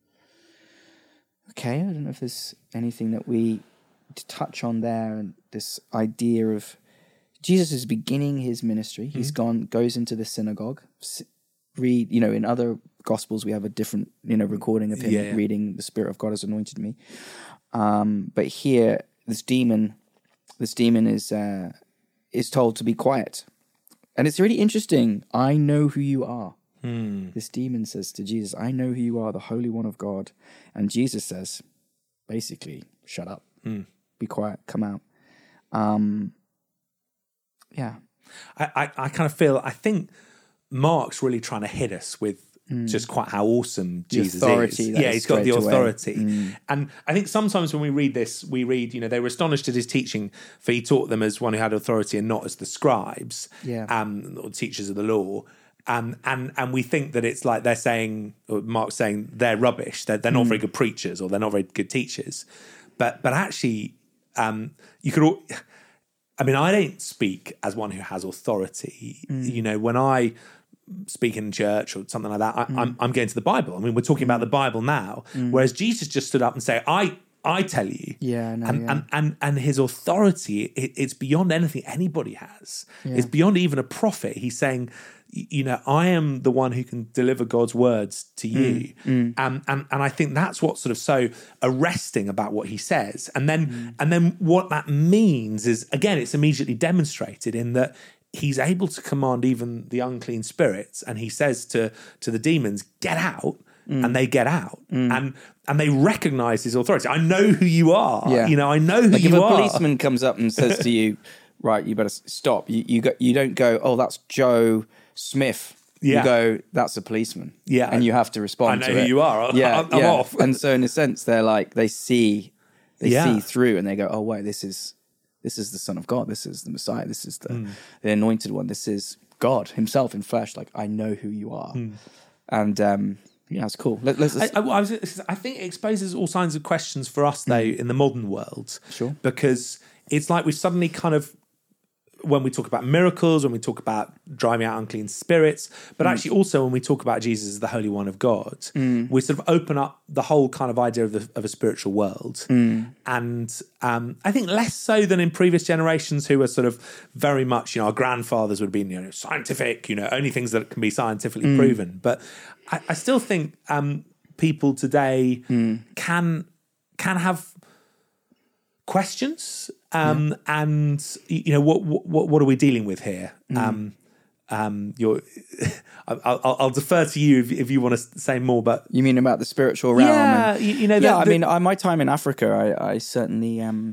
Okay, I don't know if there's anything that we to touch on there, and this idea of Jesus is beginning his ministry. Mm-hmm. He's gone, goes into the synagogue. Read, you know, in other Gospels we have a different, you know, recording of him yeah, yeah. reading, "The Spirit of God has anointed me." Um, but here, this demon, this demon is uh, is told to be quiet, and it's really interesting. I know who you are. Hmm. This demon says to Jesus, "I know who you are, the Holy One of God," and Jesus says, basically, "Shut up, hmm. be quiet, come out." Um, yeah, I, I, I kind of feel. I think Mark's really trying to hit us with mm. just quite how awesome the Jesus authority is. Yeah, he's got the authority. Mm. And I think sometimes when we read this, we read, you know, they were astonished at his teaching, for he taught them as one who had authority and not as the scribes, yeah. um, or teachers of the law. Um, and and we think that it's like they're saying, or Mark's saying, they're rubbish. They're, they're not mm. very good preachers, or they're not very good teachers. But but actually, um, you could all... I mean, I don't speak as one who has authority. Mm. You know, when I speak in church or something like that, I, mm. I'm, I'm going to the Bible. I mean, we're talking about the Bible now, mm. whereas Jesus just stood up and said, I I tell you. Yeah, no, and, yeah. and, and and his authority, it, it's beyond anything anybody has. Yeah. It's beyond even a prophet. He's saying, you know, I am the one who can deliver God's words to you. Mm, mm. Um, and, and I think that's what's sort of so arresting about what he says. And then, mm. and then what that means is, again, it's immediately demonstrated in that he's able to command even the unclean spirits. And he says to, to the demons, get out, mm. and they get out mm. and and they recognize his authority. I know who you are. Yeah. You know, I know who like you if are. a policeman comes up and says to you, right, you better stop. You you, go, you don't go, oh, that's Joe Smith. Yeah. You go, that's a policeman. Yeah. And you have to respond I know to who it. you are. Yeah, I'm yeah. off. And so in a sense, they're like, they see, they yeah. see through and they go, oh, wait, this is, this is the Son of God. This is the Messiah. This is the, mm. the anointed one. This is God himself in flesh. Like, I know who you are. Mm. And, um, yeah, it's cool. Let, let's, let's... I, I, was, I think it exposes all kinds of questions for us, though, mm. in the modern world. Sure. Because it's like we've suddenly kind of, when we talk about miracles, when we talk about driving out unclean spirits, but mm. actually also when we talk about Jesus as the Holy One of God, mm. we sort of open up the whole kind of idea of, the, of a spiritual world. Mm. And um, I think less so than in previous generations who were sort of very much, you know, our grandfathers would have been, you know, scientific, you know, only things that can be scientifically mm. proven. But I, I still think um, people today mm. can can have questions. Um, yeah. And you know what, what? What are we dealing with here? Mm. Um, um, you're, I'll, I'll, I'll defer to you if, if you want to say more. But you mean about the spiritual realm? Yeah, and, you, you know. Yeah, the, I the, mean, I, my time in Africa, I, I certainly um,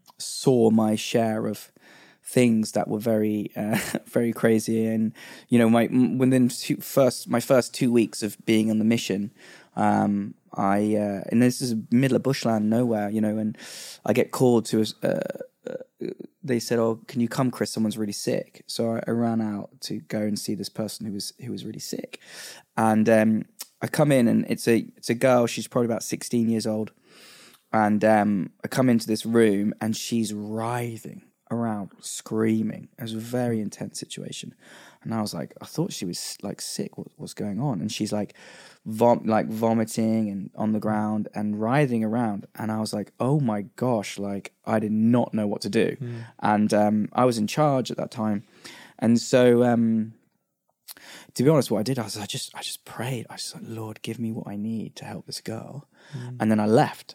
saw my share of things that were very, uh, very crazy. And you know, my within two, first my first two weeks of being on the mission. Um, I uh, and this is middle of bushland, nowhere, you know, and I get called to. Uh, uh, they said, "Oh, can you come, Chris? Someone's really sick." So I, I ran out to go and see this person who was who was really sick, and um, I come in and it's a it's a girl. She's probably about sixteen years old, and um, I come into this room and she's writhing around, screaming. It was a very intense situation. And I was like, I thought she was like sick. What, what's going on? And she's like, vom- like vomiting and on the ground and writhing around. And I was like, oh my gosh, like I did not know what to do. Mm. And um, I was in charge at that time. And so, um, to be honest, what I did, I was, I just, I just prayed. I was like, Lord, give me what I need to help this girl. Mm. And then I left,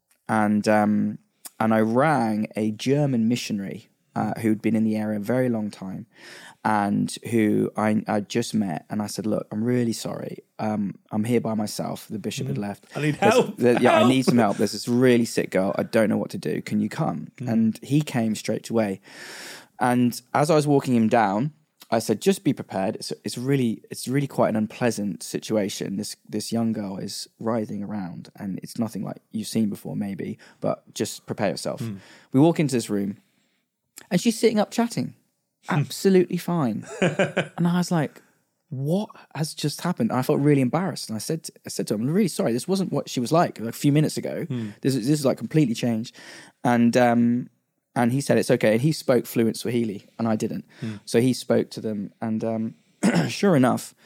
and um, and I rang a German missionary uh, who'd been in the area a very long time. And who I, I just met, and I said, look, I'm really sorry. Um, I'm here by myself. The bishop mm. had left. I need help. There, yeah, help. I need some help. There's this really sick girl. I don't know what to do. Can you come? Mm. And he came straight away. And as I was walking him down, I said, just be prepared. It's, it's really it's really quite an unpleasant situation. This this young girl is writhing around, and it's nothing like you've seen before, maybe, but just prepare yourself. Mm. We walk into this room, and she's sitting up chatting. Absolutely fine. And I was like, what has just happened? And I felt really embarrassed. And I said, to, I said to him, I'm really sorry. This wasn't what she was like, like a few minutes ago. Mm. This, this is like completely changed. And um, and he said, it's okay. And he spoke fluent Swahili and I didn't. Mm. So he spoke to them. And um, sure enough,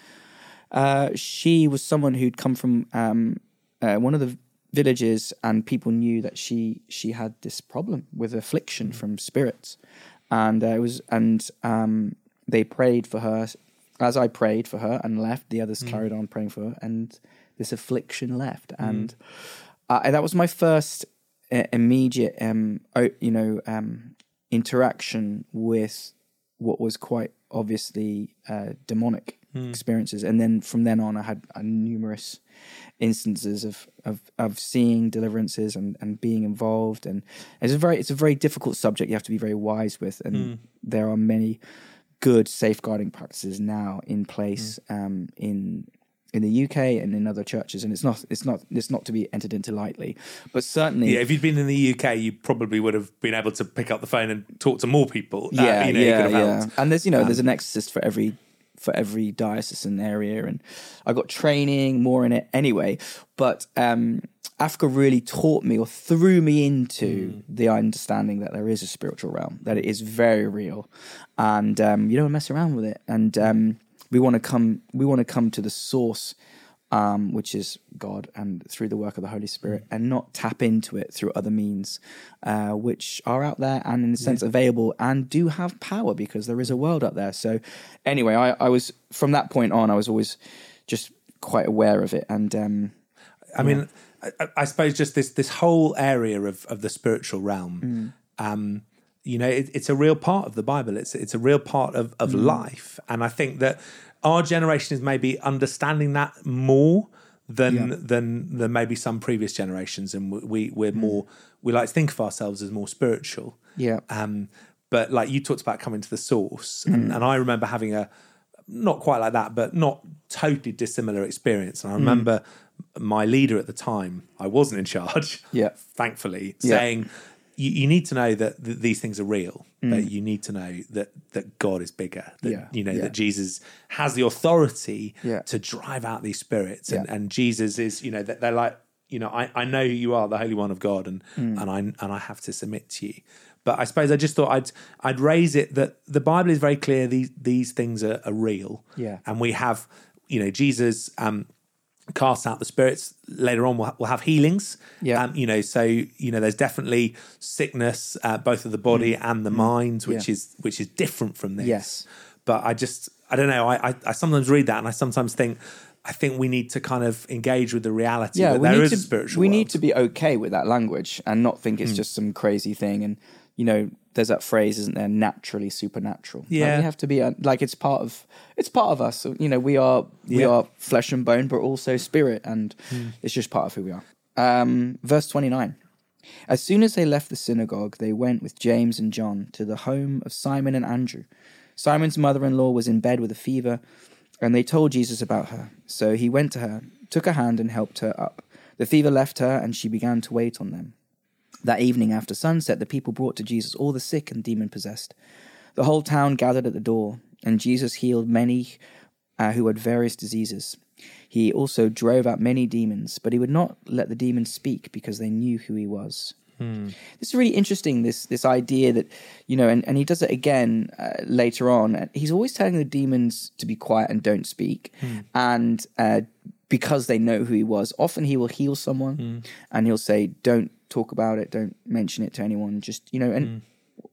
uh, she was someone who'd come from um, uh, one of the villages, and people knew that she she had this problem with affliction mm. from spirits. And uh, it was, and um, they prayed for her. As I prayed for her and left, the others mm. carried on praying for her, and this affliction left. Mm. And uh, that was my first uh, immediate, um, you know, um, interaction with what was quite obviously uh, demonic mm. experiences. And then from then on, I had uh, numerous instances of, of of seeing deliverances and, and being involved, and it's a very it's a very difficult subject you have to be very wise with, and mm. there are many good safeguarding practices now in place mm. um, in in the U K and in other churches, and it's not it's not it's not to be entered into lightly, but certainly yeah. If you'd been in the U K, you probably would have been able to pick up the phone and talk to more people. Yeah, uh, you know, yeah, you could have yeah. helped. And there's you know um, there's an exorcist for every. for every diocesan area, and I got training more in it anyway, but um, Africa really taught me or threw me into mm. the understanding that there is a spiritual realm, that it is very real, and um, you don't mess around with it, and um, we want to come we want to come to the source, um, which is God, and through the work of the Holy Spirit, mm. and not tap into it through other means, uh, which are out there and in a sense yeah. available and do have power, because there is a world out there. So anyway, I, I was, from that point on, I was always just quite aware of it. And um, I yeah. mean, I, I suppose just this this whole area of, of the spiritual realm, mm. um, you know, it, it's a real part of the Bible. It's it's a real part of, of mm. life. And I think that our generation is maybe understanding that more than Yeah. than than maybe some previous generations, and we we're more we like to think of ourselves as more spiritual. Yeah. Um, but like you talked about coming to the source, and, and I remember having a not quite like that, but not totally dissimilar experience. And I remember my leader at the time, I wasn't in charge, Yeah. thankfully, Yeah. saying, you, you need to know that th- these things are real, but you need to know that that God is bigger, that, Yeah. you know, Yeah. that Jesus has the authority Yeah. to drive out these spirits. And, Yeah. and Jesus is, you know, that they're like, you know, I, I know who you are, the Holy One of God, and and I and I have to submit to you. But I suppose I just thought I'd I'd raise it that the Bible is very clear. These these things are, are real. Yeah. And we have, you know, Jesus um, casts out the spirits. Later on, we'll, we'll have healings. Yeah. Um, you know, so you know, there's definitely sickness, uh, both of the body and the mind, which Yeah. is which is different from this. Yes. But I just I don't know. I, I I sometimes read that, and I sometimes think. I think we need to kind of engage with the reality Yeah, that we there need is to, a spiritual We world. need to be okay with that language and not think it's just some crazy thing. And, you know, there's that phrase, isn't there? Naturally supernatural. Like, Yeah. we have to be, uh, like, it's part of, it's part of us. So, you know, we are, we Yeah. are flesh and bone, but also spirit. And it's just part of who we are. Um, verse twenty-nine. As soon as they left the synagogue, they went with James and John to the home of Simon and Andrew. Simon's mother-in-law was in bed with a fever, and they told Jesus about her. So he went to her, took her hand, and helped her up. The fever left her, and she began to wait on them. That evening after sunset, the people brought to Jesus all the sick and demon-possessed. The whole town gathered at the door, and Jesus healed many uh, who had various diseases. He also drove out many demons, but he would not let the demons speak because they knew who he was. Hmm. This is really interesting, this this idea that, you know, and, and he does it again uh, later on. He's always telling the demons to be quiet and don't speak. Hmm. And uh, because they know who he was, often he will heal someone Hmm. and he'll say, don't talk about it, don't mention it to anyone. Just, you know, and Hmm.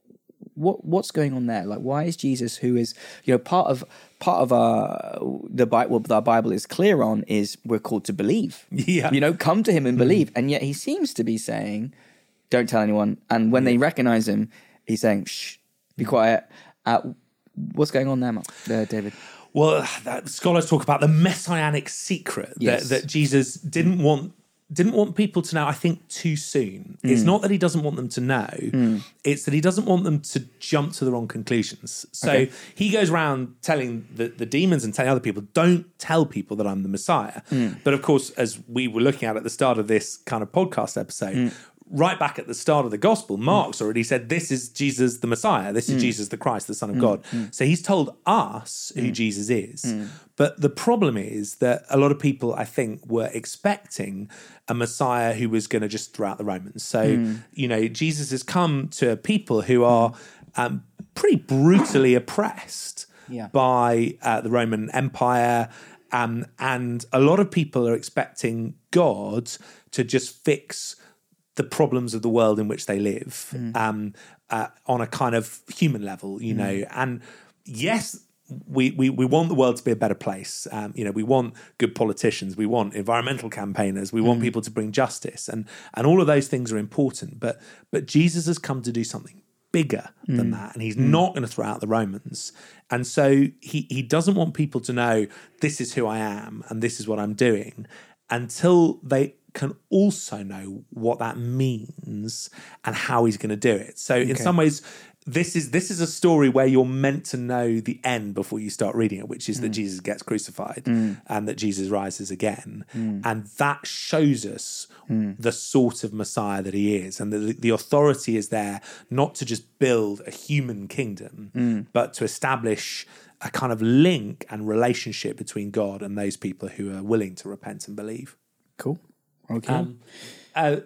what what's going on there? Like, why is Jesus, who is, you know, part of part of our the Bible, what our Bible is clear on is we're called to believe. Yeah. You know, come to him and believe. And yet he seems to be saying, don't tell anyone. And when they recognize him, he's saying, shh, be quiet. Uh, what's going on there, Mark, uh, David? Well, that, scholars talk about the messianic secret Yes. that, that Jesus didn't want didn't want people to know, I think, too soon. It's not that he doesn't want them to know, it's that he doesn't want them to jump to the wrong conclusions. So Okay. he goes around telling the, the demons and telling other people, don't tell people that I'm the Messiah. But of course, as we were looking at at the start of this kind of podcast episode, right back at the start of the gospel, Mark's already said, this is Jesus the Messiah. This is Jesus the Christ, the Son of God. So he's told us who Jesus is. But the problem is that a lot of people, I think, were expecting a Messiah who was going to just throw out the Romans. So, you know, Jesus has come to people who are um, pretty brutally oppressed Yeah. by uh, the Roman Empire. Um, and a lot of people are expecting God to just fix the problems of the world in which they live um, uh, on a kind of human level, you know. And yes, we, we we want the world to be a better place. Um, you know, we want good politicians, we want environmental campaigners, we want people to bring justice, and and all of those things are important. But but Jesus has come to do something bigger than that, and he's not going to throw out the Romans. And so he he doesn't want people to know this is who I am and this is what I'm doing until they can also know what that means and how he's going to do it. So in some ways, this is this is a story where you're meant to know the end before you start reading it, which is that Jesus gets crucified and that Jesus rises again. And that shows us the sort of Messiah that he is. And the, the authority is there not to just build a human kingdom, but to establish a kind of link and relationship between God and those people who are willing to repent and believe. Cool. Okay. Um, uh,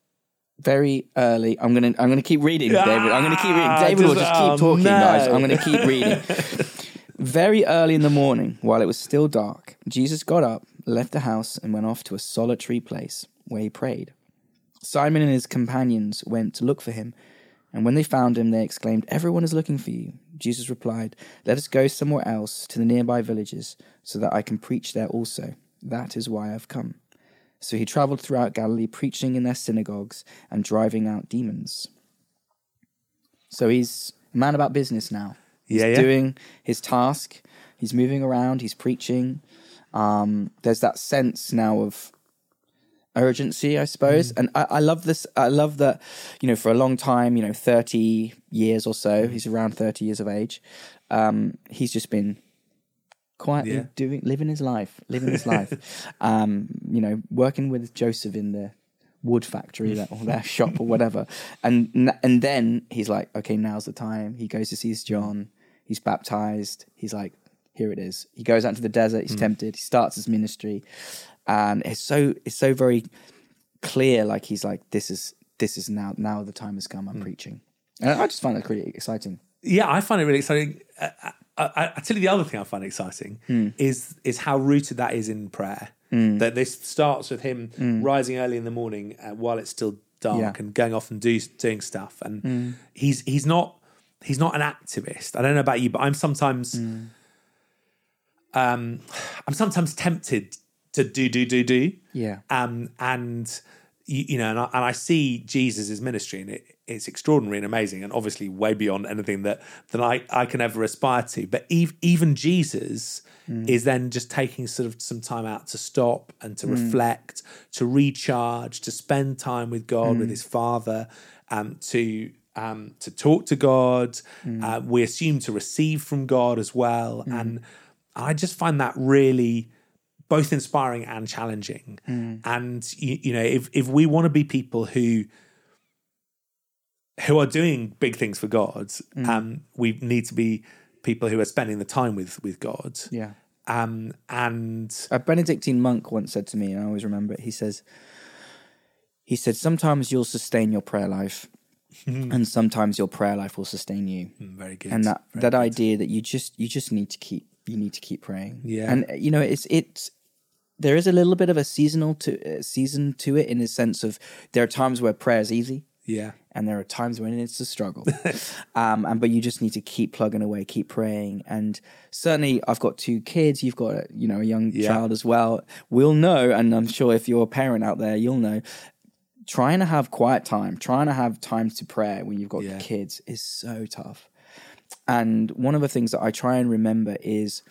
Very early. I'm gonna. I'm gonna keep reading, David. I'm gonna keep reading. Ah, David will just- just keep oh, talking, no. guys. I'm gonna keep reading. Very early in the morning, while it was still dark, Jesus got up, left the house, and went off to a solitary place where he prayed. Simon and his companions went to look for him, and when they found him, they exclaimed, "Everyone is looking for you." Jesus replied, "Let us go somewhere else to the nearby villages, so that I can preach there also. That is why I've come." So he traveled throughout Galilee, preaching in their synagogues and driving out demons. So he's a man about business now. He's Yeah, yeah. doing his task. He's moving around. He's preaching. Um, there's that sense now of urgency, I suppose. Mm. And I, I love this. I love that, you know, for a long time, you know, thirty years or so, mm. he's around thirty years of age. Um, he's just been quietly yeah. doing, living his life, living his life, um, you know, working with Joseph in the wood factory that, or their shop or whatever. And, and then he's like, okay, now's the time. He goes to see John. He's baptized. He's like, here it is. He goes out into the desert. He's mm. tempted. He starts his ministry. And it's so it's so very clear. Like he's like, this is this is now now the time has come. I'm mm. preaching, and I just find that really exciting. Yeah, I find it really exciting. I, I, I tell you the other thing I find exciting mm. is is how rooted that is in prayer. Mm. That this starts with him mm. rising early in the morning uh, while it's still dark yeah. and going off and do doing stuff. And mm. he's he's not he's not an activist. I don't know about you, but I'm sometimes mm. um I'm sometimes tempted to do, do, do, do. Yeah. Um, and, you, you know, and I, and I see Jesus' ministry, and it, it's extraordinary and amazing, and obviously way beyond anything that, that I, I can ever aspire to. But ev- even Jesus mm. is then just taking sort of some time out to stop and to mm. reflect, to recharge, to spend time with God, mm. with his Father, um, to um, to talk to God. Mm. Uh, we assume to receive from God as well. Mm. And I just find that really both inspiring and challenging. Mm. And, you, you know, if, if we want to be people who who are doing big things for God, mm. um, we need to be people who are spending the time with, with God. Yeah. Um, and a Benedictine monk once said to me, and I always remember it, he says, he said, sometimes you'll sustain your prayer life and sometimes your prayer life will sustain you. Very good. And that, Very that good. idea that you just, you just need to keep, you need to keep praying. Yeah. And, you know, it's, it's, there is a little bit of a seasonal to uh, season to it, in the sense of there are times where prayer is easy, yeah, and there are times when it's a struggle. um, and but you just need to keep plugging away, keep praying. And certainly, I've got two kids. You've got a, you know a young yeah. child as well. We'll know, and I'm sure if you're a parent out there, you'll know. Trying to have quiet time, trying to have time to pray when you've got yeah. kids is so tough. And one of the things that I try and remember is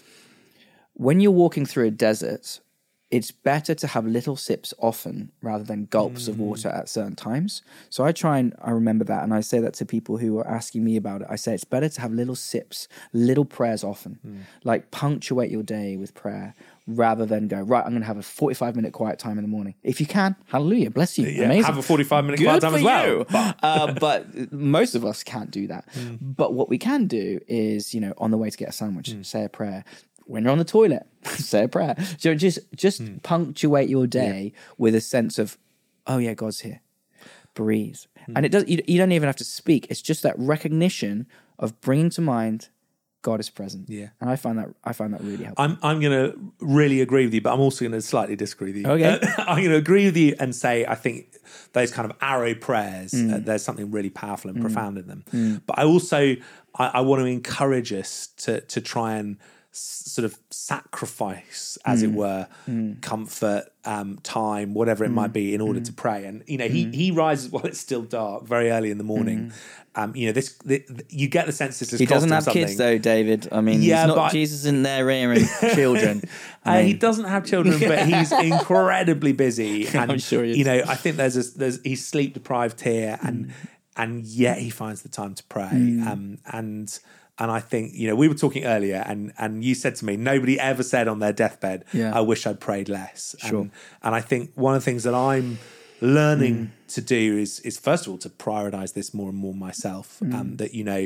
when you're walking through a desert, it's better to have little sips often rather than gulps mm. of water at certain times. So I try and I remember that, and I say that to people who are asking me about it. I say it's better to have little sips, little prayers often. Mm. Like punctuate your day with prayer rather than go, right, I'm going to have a forty-five minute quiet time in the morning. If you can, hallelujah, bless you, yeah, amazing. Have a forty-five minute quiet time as well. uh, but most of us can't do that. Mm. But what we can do is, you know, on the way to get a sandwich, mm. say a prayer. When you're on the toilet, say a prayer. So just just mm. punctuate your day yeah. with a sense of, oh yeah, God's here. Breathe. Mm. And it does. You, you don't even have to speak. It's just that recognition of bringing to mind God is present. Yeah. And I find that I find that really helpful. I'm I'm going to really agree with you, but I'm also going to slightly disagree with you. Okay. Uh, I'm going to agree with you and say I think those kind of arrow prayers, mm. uh, there's something really powerful and mm. profound in them. Mm. But I also I, I want to encourage us to to try and sort of sacrifice, as mm. it were, mm. comfort, um, time, whatever it mm. might be, in order mm. to pray. And you know, he mm. he rises while it's still dark, very early in the morning. Mm. Um, you know, this the, you get the sense this is. He doesn't have something. kids, though, David. I mean, yeah, he's not but, Jesus in there rearing children. I mean, uh, he doesn't have children, but he's incredibly busy. And, I'm sure he is. You know, I think there's a, there's he's sleep deprived here, and mm. and yet he finds the time to pray. Mm. Um, and. And I think, you know, we were talking earlier and, and you said to me, nobody ever said on their deathbed, yeah. I wish I'd prayed less. Sure. And, and I think one of the things that I'm learning mm. to do is, is first of all, to prioritize this more and more myself. Mm. Um, that, you know,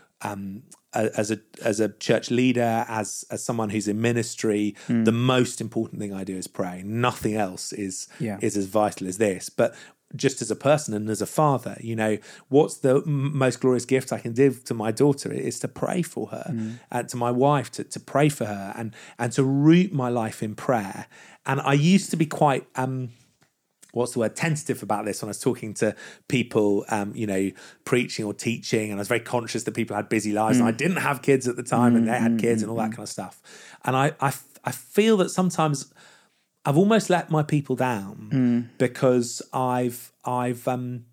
um, as a as a church leader, as as someone who's in ministry, mm. the most important thing I do is pray. Nothing else is yeah. is as vital as this. But just as a person and as a father, you know, what's the m- most glorious gift I can give to my daughter is to pray for her, mm. and to my wife to, to pray for her, and and to root my life in prayer. And I used to be quite um what's the word, tentative about this when I was talking to people, um, you know, preaching or teaching, and I was very conscious that people had busy lives, mm. and I didn't have kids at the time, mm. and they had kids, mm. and all that kind of stuff. And I I, I feel that sometimes I've almost let my people down mm. because I've I've um,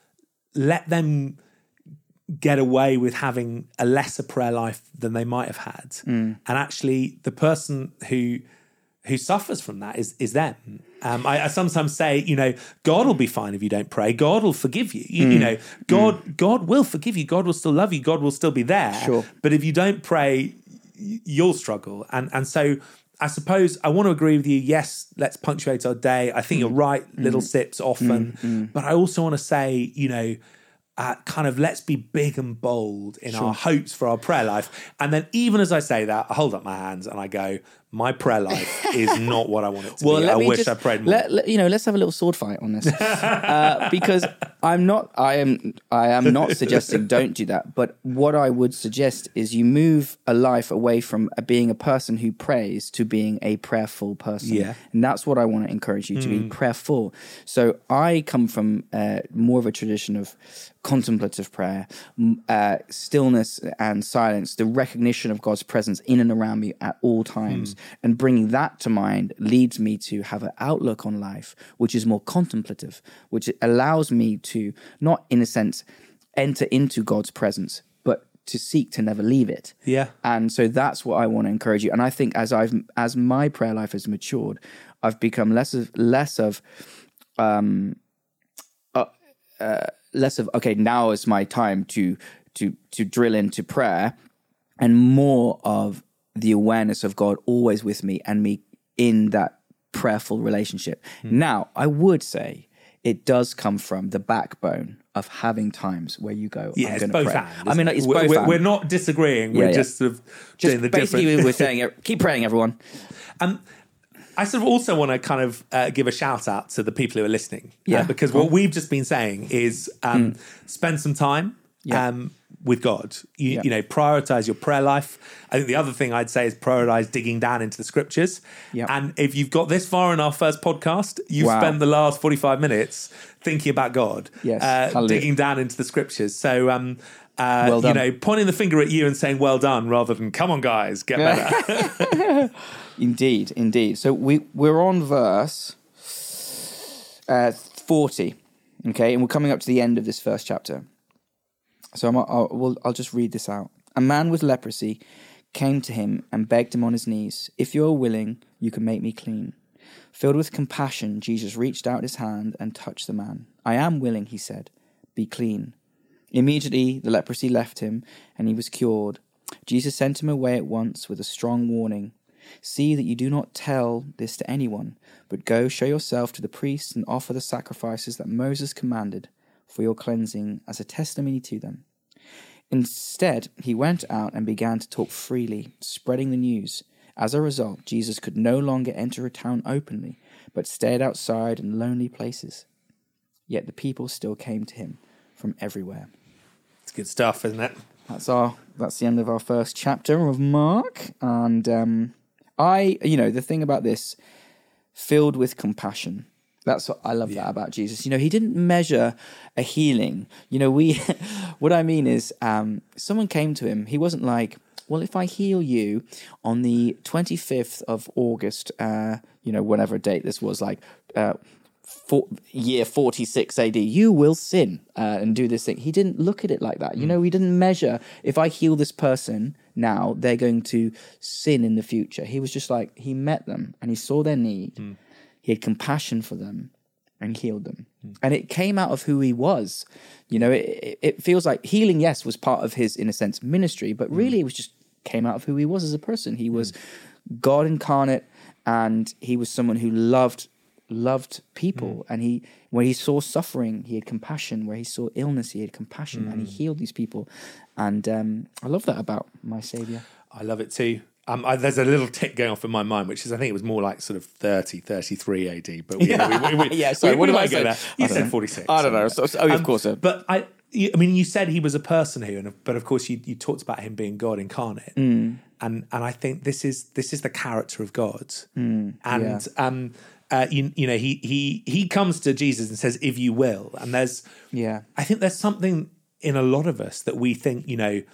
let them get away with having a lesser prayer life than they might have had. Mm. And actually, the person who who suffers from that is is them. Um, I, I sometimes say, you know, God will be fine if you don't pray. God will forgive you. You, mm. you know, God mm. God will forgive you. God will still love you. God will still be there. Sure. But if you don't pray, you'll struggle. And and so I suppose I want to agree with you. Yes, let's punctuate our day. I think mm. you're right. Little mm. sips often. Mm. Mm. But I also want to say, you know, Uh, kind of let's be big and bold in sure. our hopes for our prayer life. And then even as I say that, I hold up my hands and I go, my prayer life is not what I want it to well, be. I wish just, I prayed more. Let, let, you know, let's have a little sword fight on this. uh, because I'm not, I am, I am not suggesting don't do that. But what I would suggest is you move a life away from being a person who prays to being a prayerful person. Yeah. And that's what I want to encourage you to mm. be prayerful. So I come from uh, more of a tradition of contemplative prayer, uh, stillness and silence, the recognition of God's presence in and around me at all times. Mm. And bringing that to mind leads me to have an outlook on life, which is more contemplative, which allows me to not, in a sense, enter into God's presence, but to seek to never leave it. Yeah. And so that's what I want to encourage you. And I think as I've, as my prayer life has matured, I've become less of, less of, um, uh, uh, less of, okay, now is my time to to to drill into prayer, and more of the awareness of God always with me and me in that prayerful relationship. Mm. Now, I would say it does come from the backbone of having times where you go, yeah, I'm going to pray. Hand, I mean, it's we're, both we're, hand. we're not disagreeing. We're yeah, yeah. just sort of just doing the basically different... we're saying, keep praying, everyone. Um, I sort of also want to kind of uh, give a shout out to the people who are listening. Yeah. Uh, because cool. what we've just been saying is um, mm. spend some time yeah. um, with God. You, yeah. you know, prioritize your prayer life. I think the other thing I'd say is prioritize digging down into the scriptures. Yeah. And if you've got this far in our first podcast, you've wow. spent the last forty-five minutes thinking about God, yes. uh, digging down into the scriptures. So, um, uh, well you know, pointing the finger at you and saying, well done, rather than, come on, guys, get better. Indeed, indeed. So we, we're on verse uh, forty, okay? And we're coming up to the end of this first chapter. So I'm, I'll, we'll, I'll just read this out. A man with leprosy came to him and begged him on his knees, if you are willing, you can make me clean. Filled with compassion, Jesus reached out his hand and touched the man. I am willing, he said, be clean. Immediately the leprosy left him and he was cured. Jesus sent him away at once with a strong warning. See that you do not tell this to anyone, but go show yourself to the priests and offer the sacrifices that Moses commanded for your cleansing as a testimony to them. Instead, he went out and began to talk freely, spreading the news. As a result, Jesus could no longer enter a town openly, but stayed outside in lonely places. Yet the people still came to him from everywhere. It's good stuff, isn't it? That's our. That's the end of our first chapter of Mark. And um, I, you know, the thing about this, filled with compassion. That's what I love yeah. that about Jesus. You know, he didn't measure a healing. You know, we, what I mean is, um, someone came to him. He wasn't like, well, if I heal you on the twenty-fifth of August, uh, you know, whatever date this was, like uh, for, year forty-six A D, you will sin uh, and do this thing. He didn't look at it like that. You know, he didn't measure, if I heal this person now, they're going to sin in the future. He was just like, he met them and he saw their need. Mm. He had compassion for them and healed them. Mm. And it came out of who he was. You know, it, it feels like healing, yes, was part of his, in a sense, ministry, but really it was just came out of who he was as a person. He was mm. God incarnate, and he was someone who loved loved people. Mm. And he, where he saw suffering, he had compassion. Where he saw illness, he had compassion, mm. and he healed these people. And um, I love that about my Saviour. I love it too. Um, I, there's a little tick going off in my mind, which is I think it was more like sort of thirty, thirty-three A D. But yeah, you know, we, we, we, yeah. Sorry, we, what we did I might say? Go there. You said forty-six. I don't know. So, so, oh, um, of course. So. But I, you, I mean, you said he was a person who, and but of course you, you talked about him being God incarnate, mm. and and I think this is this is the character of God, mm, and yeah. um, uh, you you know he he he comes to Jesus and says, "If you will," and there's yeah, I think there's something in a lot of us that we think, you know,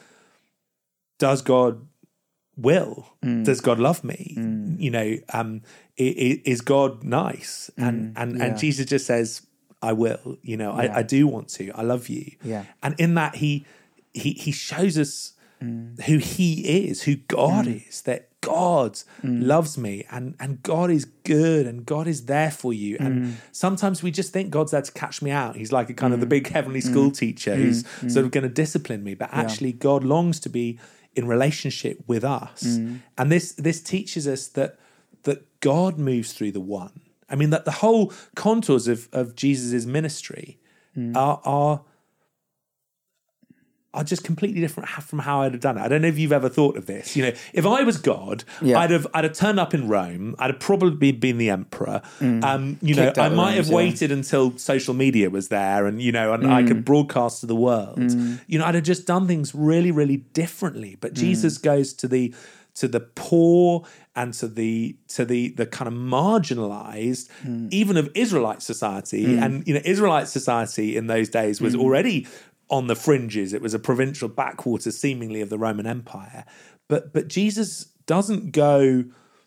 does God will? Mm. Does God love me? Mm. You know, um, is, is God nice? And mm. and yeah. and Jesus just says, "I will." You know, yeah. I, I do want to. I love you. Yeah. And in that, he he he shows us mm. who he is, who God mm. is. That God Mm. loves me, and, and God is good, and God is there for you. And Mm. sometimes we just think God's there to catch me out. He's like a kind of the big heavenly school teacher who's Mm. sort of going to discipline me. But actually, God longs to be in relationship with us. Mm. And this this teaches us that that God moves through the one. I mean, that the whole contours of, of Jesus' ministry Mm. are, are are just completely different from how I'd have done it. I don't know if you've ever thought of this. You know, if I was God, Yeah. I'd have I'd have turned up in Rome. I'd have probably been the emperor. Mm. Um, you Kicked know, I out the might have Romans, yeah. waited until social media was there, and you know, and I Mm. could broadcast to the world. You know, I'd have just done things really, really differently. But Jesus goes to the to the poor and to the to the the kind of marginalized, even of Israelite society. And you know, Israelite society in those days was already on the fringes. It was a provincial backwater, seemingly, of the Roman Empire. But but Jesus doesn't go,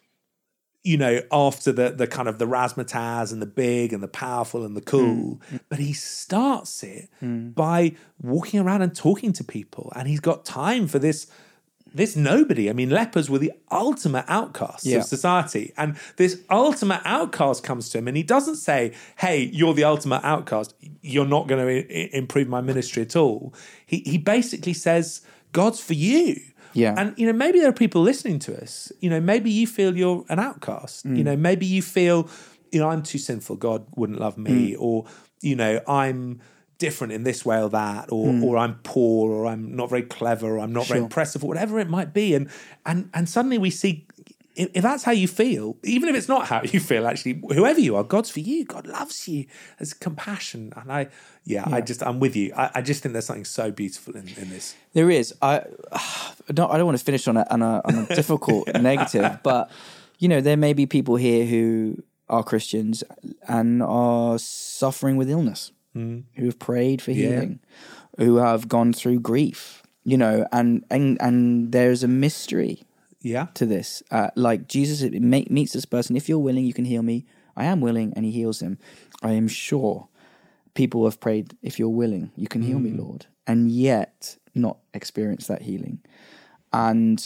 you know, after the the kind of the razzmatazz and the big and the powerful and the cool. Mm. But he starts it mm. by walking around and talking to people. And he's got time for this this nobody. I mean, lepers were the ultimate outcasts yeah. of society. And this ultimate outcast comes to him, and he doesn't say, hey, you're the ultimate outcast, you're not going to I- improve my ministry at all. He he basically says, God's for you. Yeah. And, you know, maybe there are people listening to us. You know, maybe you feel you're an outcast. Mm. You know, maybe you feel, you know, I'm too sinful, God wouldn't love me. Mm. Or, you know, I'm different in this way or that, or mm. or I'm poor, or I'm not very clever, or I'm not sure. very impressive, or whatever it might be. And and and suddenly we see, if, if that's how you feel, even if it's not how you feel, actually, whoever you are, God's for you. God loves you. There's compassion. And I, yeah, yeah. I just, I'm with you. I, I just think there's something so beautiful in, in this. There is. I, I don't, I don't want to finish on a, on a, on a difficult negative, but, you know, there may be people here who are Christians and are suffering with illness. Mm. Who have prayed for healing, yeah. who have gone through grief, you know, and and, and there's a mystery yeah. to this. Uh, like Jesus meets this person, if you're willing, you can heal me. I am willing, and he heals him. I am sure people have prayed, if you're willing, you can heal mm. me, Lord, and yet not experience that healing. And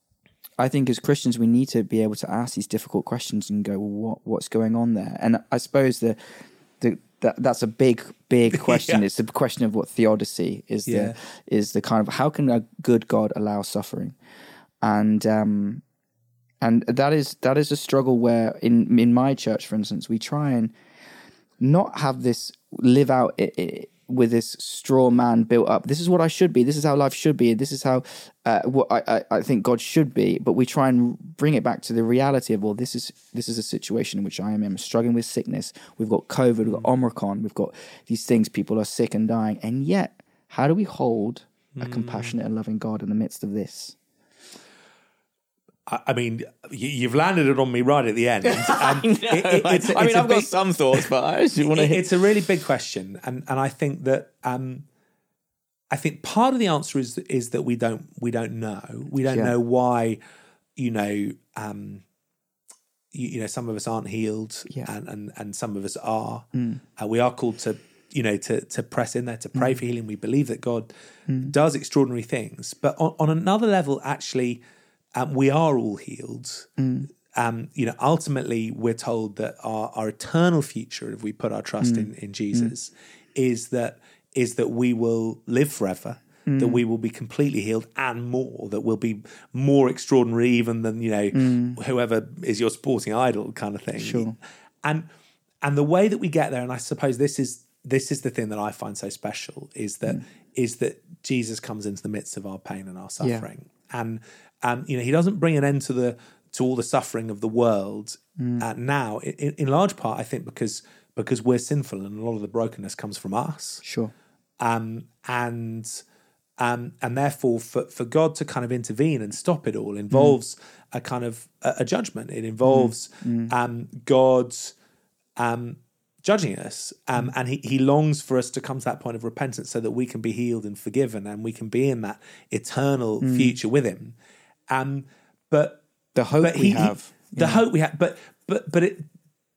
I think as Christians, we need to be able to ask these difficult questions and go, well, what what's going on there? And I suppose the the That, that's a big, big question. yeah. It's the question of what theodicy is. Yeah. The is the kind of how can a good God allow suffering, and um, and that is that is a struggle where in in my church, for instance, we try and not have this live out it, it, with this straw man built up. This is what I should be. This is how life should be. This is how uh, what I, I, I think God should be. But we try and bring it back to the reality of, well, this is this is a situation in which I am. I'm struggling with sickness. We've got COVID. We've got Omicron. We've got these things. People are sick and dying. And yet, how do we hold a mm. compassionate and loving God in the midst of this? I mean, you've landed it on me right at the end. Um, I, know, it, it, it's, I mean, I've big, got some thoughts, but I just want to. It, it's a really big question, and and I think that um, I think part of the answer is is that we don't we don't know we don't yeah. know why, you know, um, you, you know, some of us aren't healed, yeah. and, and and some of us are. Mm. Uh, we are called to, you know, to to press in there, to pray mm. for healing. We believe that God mm. does extraordinary things, but on, on another level, actually. Um, we are all healed. Mm. Um, you know, ultimately, we're told that our, our eternal future, if we put our trust mm. in, in Jesus, mm. is that is that we will live forever, mm. that we will be completely healed and more, that we'll be more extraordinary even than, you know, mm. whoever is your sporting idol kind of thing. Sure. And and the way that we get there, and I suppose this is this is the thing that I find so special, is that mm. is that Jesus comes into the midst of our pain and our suffering, yeah. and. Um, you know, he doesn't bring an end to the to all the suffering of the world mm. uh, now. In, in large part, I think because because we're sinful and a lot of the brokenness comes from us. Sure. Um, and um, and therefore, for, for God to kind of intervene and stop it all involves mm. a kind of a, a judgment. It involves mm. um, God's um, judging us, um, mm. and he, he longs for us to come to that point of repentance so that we can be healed and forgiven, and we can be in that eternal mm. future with him. Um, but the hope but we he, have, he, the yeah. hope we have, but but but it,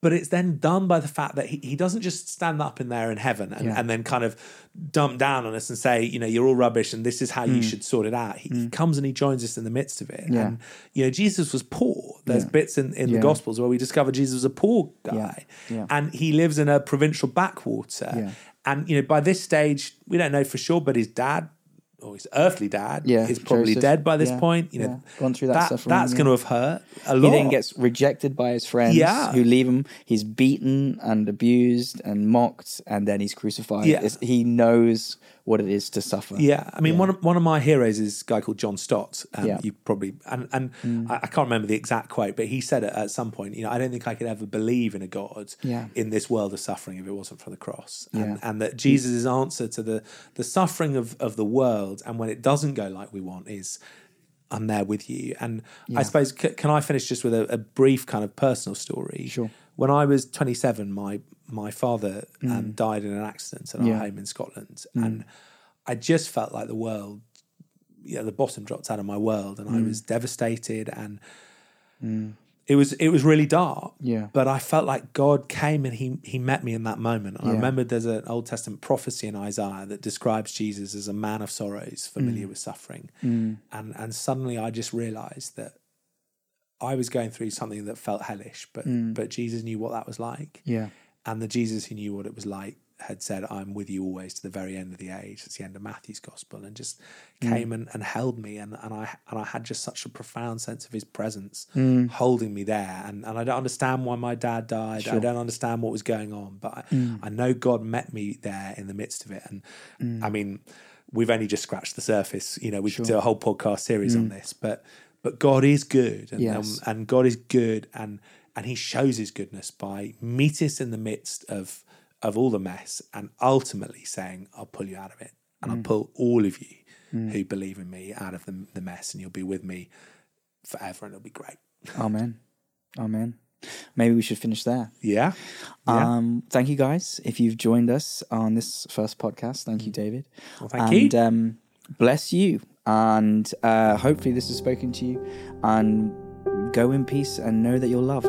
but it's then done by the fact that he, he doesn't just stand up in there in heaven and, Yeah. and then kind of dump down on us and say, you know, you're all rubbish and this is how you should sort it out. He, he comes and he joins us in the midst of it. Yeah. And, you know, Jesus was poor. There's Yeah. bits in, in Yeah. the Gospels where we discover Jesus was a poor guy. Yeah. Yeah. And he lives in a provincial backwater. Yeah. And, you know, by this stage, we don't know for sure, but his dad, or his earthly dad, Yeah, is probably Joseph. dead by this Yeah, point. You know, yeah. Gone through that suffering, That's yeah. going to have hurt a He lot. then gets rejected by his friends Yeah. who leave him. He's beaten and abused and mocked, and then he's crucified. Yeah. It's- he knows what it is to suffer. Yeah, I mean, one of one of my heroes is a guy called John Stott. Um, Yeah. You probably and and I, I can't remember the exact quote, but he said it at some point. You know, I don't think I could ever believe in a God Yeah. in this world of suffering if it wasn't for the cross. And, Yeah. and that Jesus' answer to the the suffering of of the world, and when it doesn't go like we want, is I'm there with you. And Yeah. I suppose c- can I finish just with a, a brief kind of personal story? Sure. When I was twenty-seven, my my father um, died in an accident at our Yeah. home in Scotland, and I just felt like the world, you know, the bottom dropped out of my world, and I was devastated, and it was it was really dark. Yeah. But I felt like God came and he he met me in that moment. And I Yeah. remembered there's an Old Testament prophecy in Isaiah that describes Jesus as a man of sorrows, familiar with suffering, and and suddenly I just realised that I was going through something that felt hellish, but but Jesus knew what that was like. Yeah. And the Jesus who knew what it was like had said, I'm with you always to the very end of the age. It's the end of Matthew's gospel, and just came and, and held me. And, and I and I had just such a profound sense of his presence holding me there. And, and I don't understand why my dad died. Sure. I don't understand what was going on, but I, I know God met me there in the midst of it. And I mean, we've only just scratched the surface. You know, we could do a whole podcast series on this, but but God is good, and Yes. um, and God is good, and and He shows His goodness by meeting us in the midst of of all the mess, and ultimately saying, "I'll pull you out of it, and I'll pull all of you who believe in me out of the, the mess, and you'll be with me forever, and it'll be great." Amen. Amen. Maybe we should finish there. Yeah, yeah. Um, thank you guys. If you've joined us on this first podcast, thank you, David. Well, thank and, you. Um, bless you. And uh, hopefully this has spoken to you. And go in peace and know that you're loved.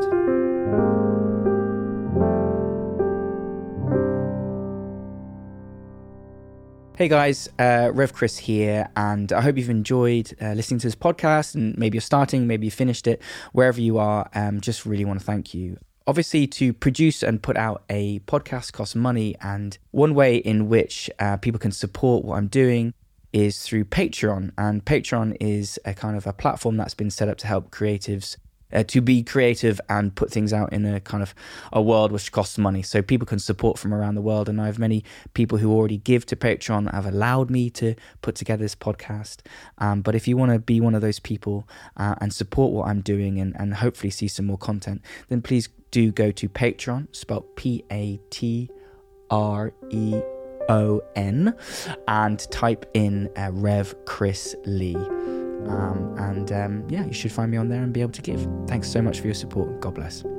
Hey guys, uh, Rev Chris here, and I hope you've enjoyed uh, listening to this podcast, and maybe you're starting, maybe you finished it, wherever you are. Um, just really want to thank you. Obviously, to produce and put out a podcast costs money, and one way in which uh, people can support what I'm doing is through Patreon, and Patreon is a kind of a platform that's been set up to help creatives Uh, to be creative and put things out in a kind of a world which costs money, so people can support from around the world. And I have many people who already give to Patreon that have allowed me to put together this podcast. Um, but if you want to be one of those people uh, and support what I'm doing, and, and hopefully see some more content, then please do go to Patreon, spelled P A T R E O N, and type in uh, Rev Chris Lee. Um, and um, yeah, you should find me on there and be able to give. Thanks so much for your support. God bless.